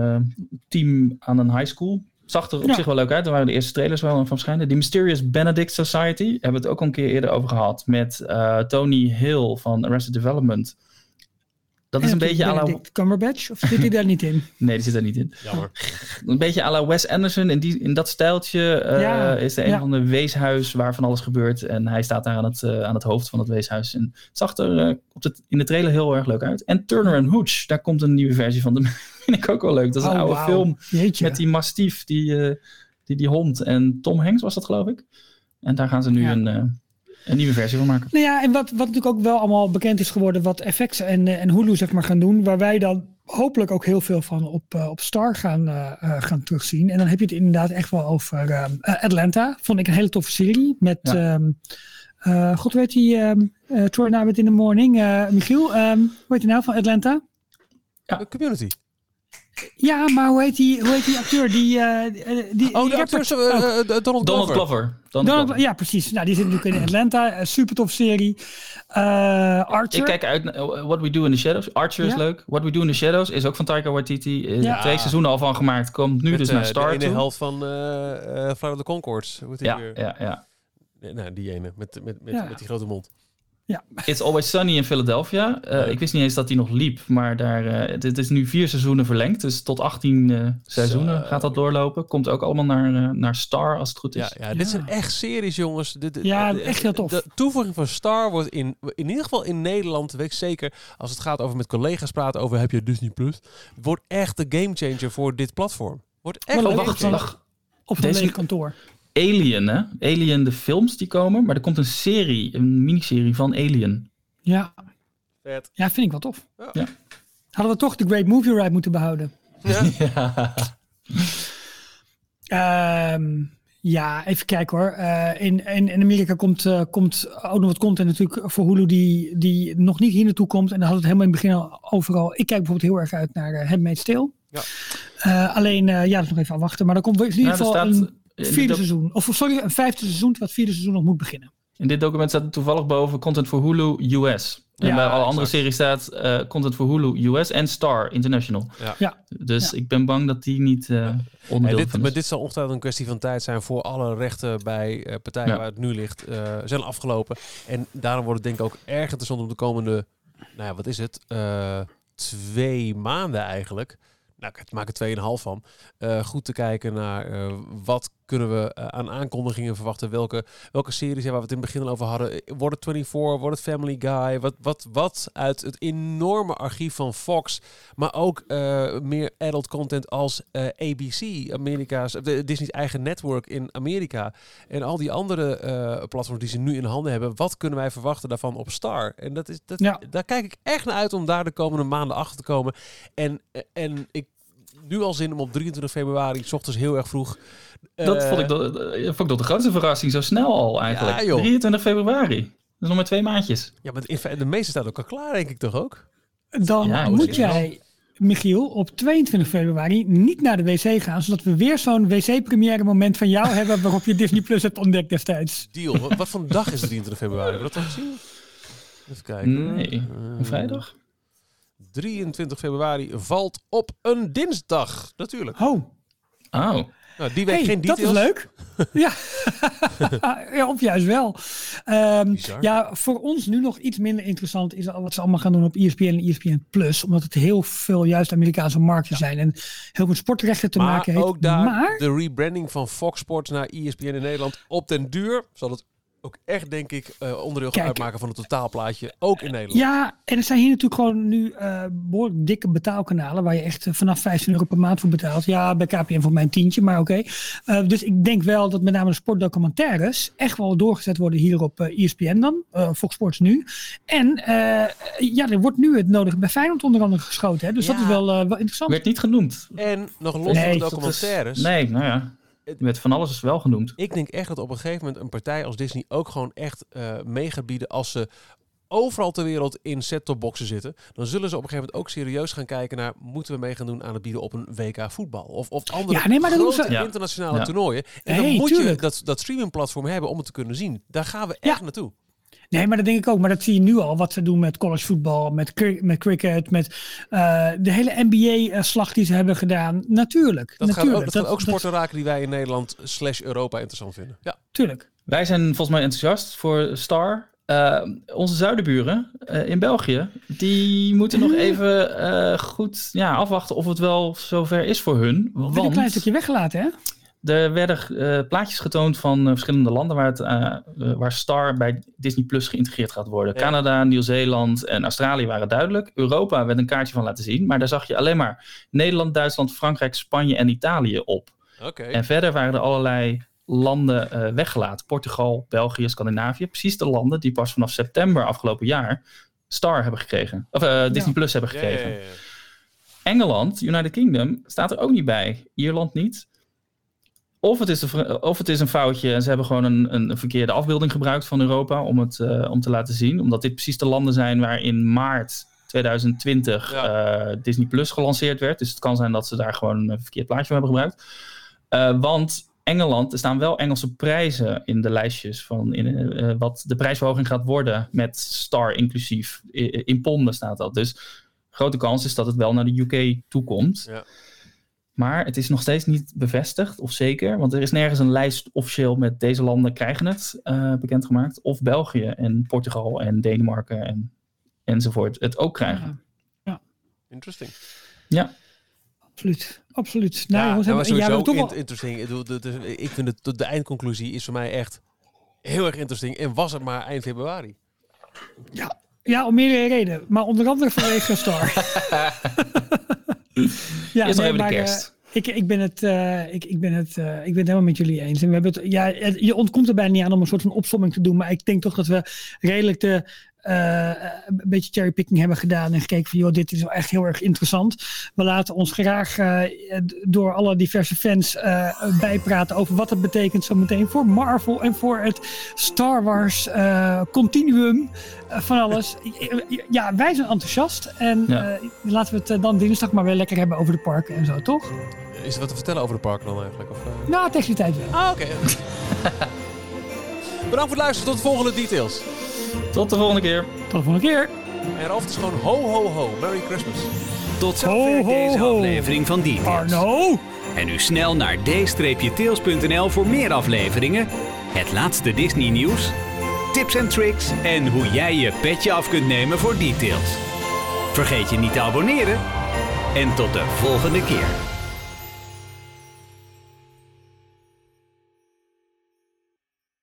aan een high school. Zag er op zich wel leuk uit. Er waren de eerste trailers wel van verschijnen. Die Mysterious Benedict Society hebben we het ook al een keer eerder over gehad. Met Tony Hill van Arrested Development. Dat is een beetje à la Cumberbatch, of zit hij daar niet in? Nee, die zit daar niet in. Jammer. Een beetje à la Wes Anderson. In dat stijltje is er een van de weeshuis waar van alles gebeurt. En hij staat daar aan het hoofd van het weeshuis. En het zag er in de trailer heel erg leuk uit. En Turner & Hooch, daar komt een nieuwe versie van. Dat vind ik ook wel leuk. Dat is een oude film met die mastief, die hond. En Tom Hanks was dat, geloof ik. En daar gaan ze nu een nieuwe versie van maken. Nou ja, en wat natuurlijk ook wel allemaal bekend is geworden, wat FX en Hulu zeg maar gaan doen, waar wij dan hopelijk ook heel veel van op Star gaan terugzien. En dan heb je het inderdaad echt wel over Atlanta. Vond ik een hele toffe serie met God weet die Troy Nabit in the Morning. Michiel, hoe heet die nou van Atlanta? Ja, Community. Ja, maar hoe heet die acteur? De acteur Donald Glover. Ja, precies. Nou, die zit natuurlijk in Atlanta. Super tof serie. Archer. Ik kijk uit naar What We Do in the Shadows. Archer is leuk. What We Do in the Shadows is ook van Taika Waititi. 2 seizoenen al van gemaakt. Komt nu dus naar Star toe. De ene helft van Flight of the Conchords. Ja. Nou, die ene met die grote mond. Ja. It's Always Sunny in Philadelphia. Ik wist niet eens dat die nog liep, maar het is nu 4 seizoenen verlengd. Dus tot 18 seizoenen gaat dat doorlopen. Komt ook allemaal naar Star, als het goed is. Ja, dit zijn echt series, jongens. Echt heel tof. De toevoeging van Star wordt in ieder geval in Nederland, weet ik zeker, als het gaat over met collega's praten over heb je Disney Plus, wordt echt de gamechanger voor dit platform. Wordt echt wacht. Op een leeg kantoor. Alien, hè? Alien, de films die komen. Maar er komt een miniserie van Alien. Ja. Vet. Ja, vind ik wel tof. Ja. Hadden we toch de Great Movie Ride moeten behouden. Ja, even kijken hoor. In Amerika komt ook nog wat content natuurlijk voor Hulu die nog niet hier naartoe komt. En dan had het helemaal in het begin al overal. Ik kijk bijvoorbeeld heel erg uit naar Handmaid's Tale. Ja. Alleen, dat is nog even afwachten. Maar dan komt in ieder geval een vierde seizoen. Een vijfde seizoen, terwijl het vierde seizoen nog moet beginnen. In dit document staat toevallig boven content voor Hulu US. En bij alle andere series staat content voor Hulu US en Star International. Ja. Dus ik ben bang dat die niet onderdeel van is. Maar dit zal ongetwijfeld een kwestie van tijd zijn voor alle rechten bij partijen waar het nu ligt, zijn afgelopen. En daarom wordt het denk ik ook erg interessant om de komende, 2 maanden eigenlijk. Nou, ik maak er 2,5 van. Goed te kijken naar wat kunnen we aan aankondigingen verwachten. Welke series waar we het in het begin al over hadden. Wordt het 24? Wordt het Family Guy? Wat uit het enorme archief van Fox. Maar ook meer adult content als ABC. Disney's eigen network in Amerika. En al die andere platforms die ze nu in handen hebben. Wat kunnen wij verwachten daarvan op Star? En daar kijk ik echt naar uit om daar de komende maanden achter te komen. En ik nu al zin om op 23 februari, 's ochtends heel erg vroeg. Dat vond ik de grootste verrassing, zo snel al eigenlijk. Ja, 23 februari. Dat is nog maar 2 maandjes. Ja, maar de meeste staat ook al klaar, denk ik toch ook? Dan moet jij, Michiel, op 22 februari niet naar de wc gaan, zodat we weer zo'n wc-première moment van jou hebben waarop je Disney Plus hebt ontdekt destijds. Deal. Wat voor een dag is 23 februari? Heb je dat al gezien? Even kijken. Nee, een vrijdag? 23 februari valt op een dinsdag, natuurlijk. Oh. Nou, die week geen details. Dat is leuk. Ja, of juist wel. Voor ons nu nog iets minder interessant is wat ze allemaal gaan doen op ESPN en ESPN Plus. Omdat het heel veel juist Amerikaanse markten zijn. En heel veel sportrechten te maken heeft. Ook daar de rebranding van Fox Sports naar ESPN in Nederland. Op den duur zal het ook echt, denk ik, onderdeel gaan uitmaken van het totaalplaatje, ook in Nederland. Ja, en er zijn hier natuurlijk gewoon nu behoorlijk dikke betaalkanalen, waar je echt vanaf €15 per maand voor betaalt. Ja, bij KPN voor mijn $10, maar oké. Dus ik denk wel dat met name de sportdocumentaires echt wel doorgezet worden hier op ESPN dan, Fox Sports nu. En er wordt nu het nodige bij Feyenoord onder andere geschoten. Hè? Dus dat is wel interessant. Werd niet genoemd. En nog los van de documentaires. Met van alles is wel genoemd. Ik denk echt dat op een gegeven moment een partij als Disney ook gewoon echt mee gaat bieden als ze overal ter wereld in set-top-boxen zitten. Dan zullen ze op een gegeven moment ook serieus gaan kijken naar, moeten we mee gaan doen aan het bieden op een WK voetbal? Of andere grote internationale toernooien. En dan moet je dat streamingplatform hebben om het te kunnen zien. Daar gaan we echt naartoe. Nee, maar dat denk ik ook. Maar dat zie je nu al. Wat ze doen met collegevoetbal, met cricket, met de hele NBA-slag die ze hebben gedaan. Natuurlijk. Dat gaat ook sporten raken die wij in Nederland /Europa interessant vinden. Ja, tuurlijk. Wij zijn volgens mij enthousiast voor Star. Onze zuidenburen in België, die moeten nog even goed afwachten of het wel zover is voor hun. Want een klein stukje weggelaten, hè? Er werden plaatjes getoond van verschillende landen waar Star bij Disney Plus geïntegreerd gaat worden. Ja. Canada, Nieuw-Zeeland en Australië waren duidelijk. Europa werd een kaartje van laten zien, maar daar zag je alleen maar Nederland, Duitsland, Frankrijk, Spanje en Italië op. Okay. En verder waren er allerlei landen weggelaten. Portugal, België, Scandinavië. Precies de landen die pas vanaf september afgelopen jaar Star hebben gekregen. Of Disney Plus hebben gekregen. Ja. Engeland, United Kingdom, staat er ook niet bij. Ierland niet. Of het is een foutje en ze hebben gewoon een verkeerde afbeelding gebruikt van Europa om te laten zien. Omdat dit precies de landen zijn waar in maart 2020 Disney Plus gelanceerd werd. Dus het kan zijn dat ze daar gewoon een verkeerd plaatje van hebben gebruikt. Want Engeland, er staan wel Engelse prijzen in de lijstjes van wat de prijsverhoging gaat worden met Star inclusief. In ponden staat dat. Dus grote kans is dat het wel naar de UK toekomt. Ja. Maar het is nog steeds niet bevestigd of zeker. Want er is nergens een lijst officieel met deze landen krijgen het bekendgemaakt. Of België en Portugal en Denemarken enzovoort het ook krijgen. Ja. Interesting. Ja. Absoluut. Sowieso interesting. Ik vind de eindconclusie is voor mij echt heel erg interesting. En was het maar eind februari. Ja, om meerdere redenen. Maar onder andere vanwege Star. Nog even de kerst. Ik ben het helemaal met jullie eens. En we hebben je ontkomt er bijna niet aan om een soort van opsomming te doen. Maar ik denk toch dat we redelijk de een beetje cherrypicking hebben gedaan en gekeken van, joh, dit is wel echt heel erg interessant. We laten ons graag door alle diverse fans bijpraten over wat het betekent zometeen voor Marvel en voor het Star Wars continuum van alles. Ja, wij zijn enthousiast en laten we het dan dinsdag maar weer lekker hebben over de parken en zo, toch? Is er wat te vertellen over de parken dan eigenlijk? Of, Nou, tegen die tijd wel. Oké. Bedankt voor het luisteren. Tot de volgende Details. Tot de volgende keer. Tot de volgende keer. En Ralf, het is gewoon ho, ho, ho. Merry Christmas. Tot zover deze aflevering van Details. Arno! En nu snel naar d-tails.nl voor meer afleveringen, het laatste Disney nieuws, tips en tricks en hoe jij je petje af kunt nemen voor Details. Vergeet je niet te abonneren en tot de volgende keer.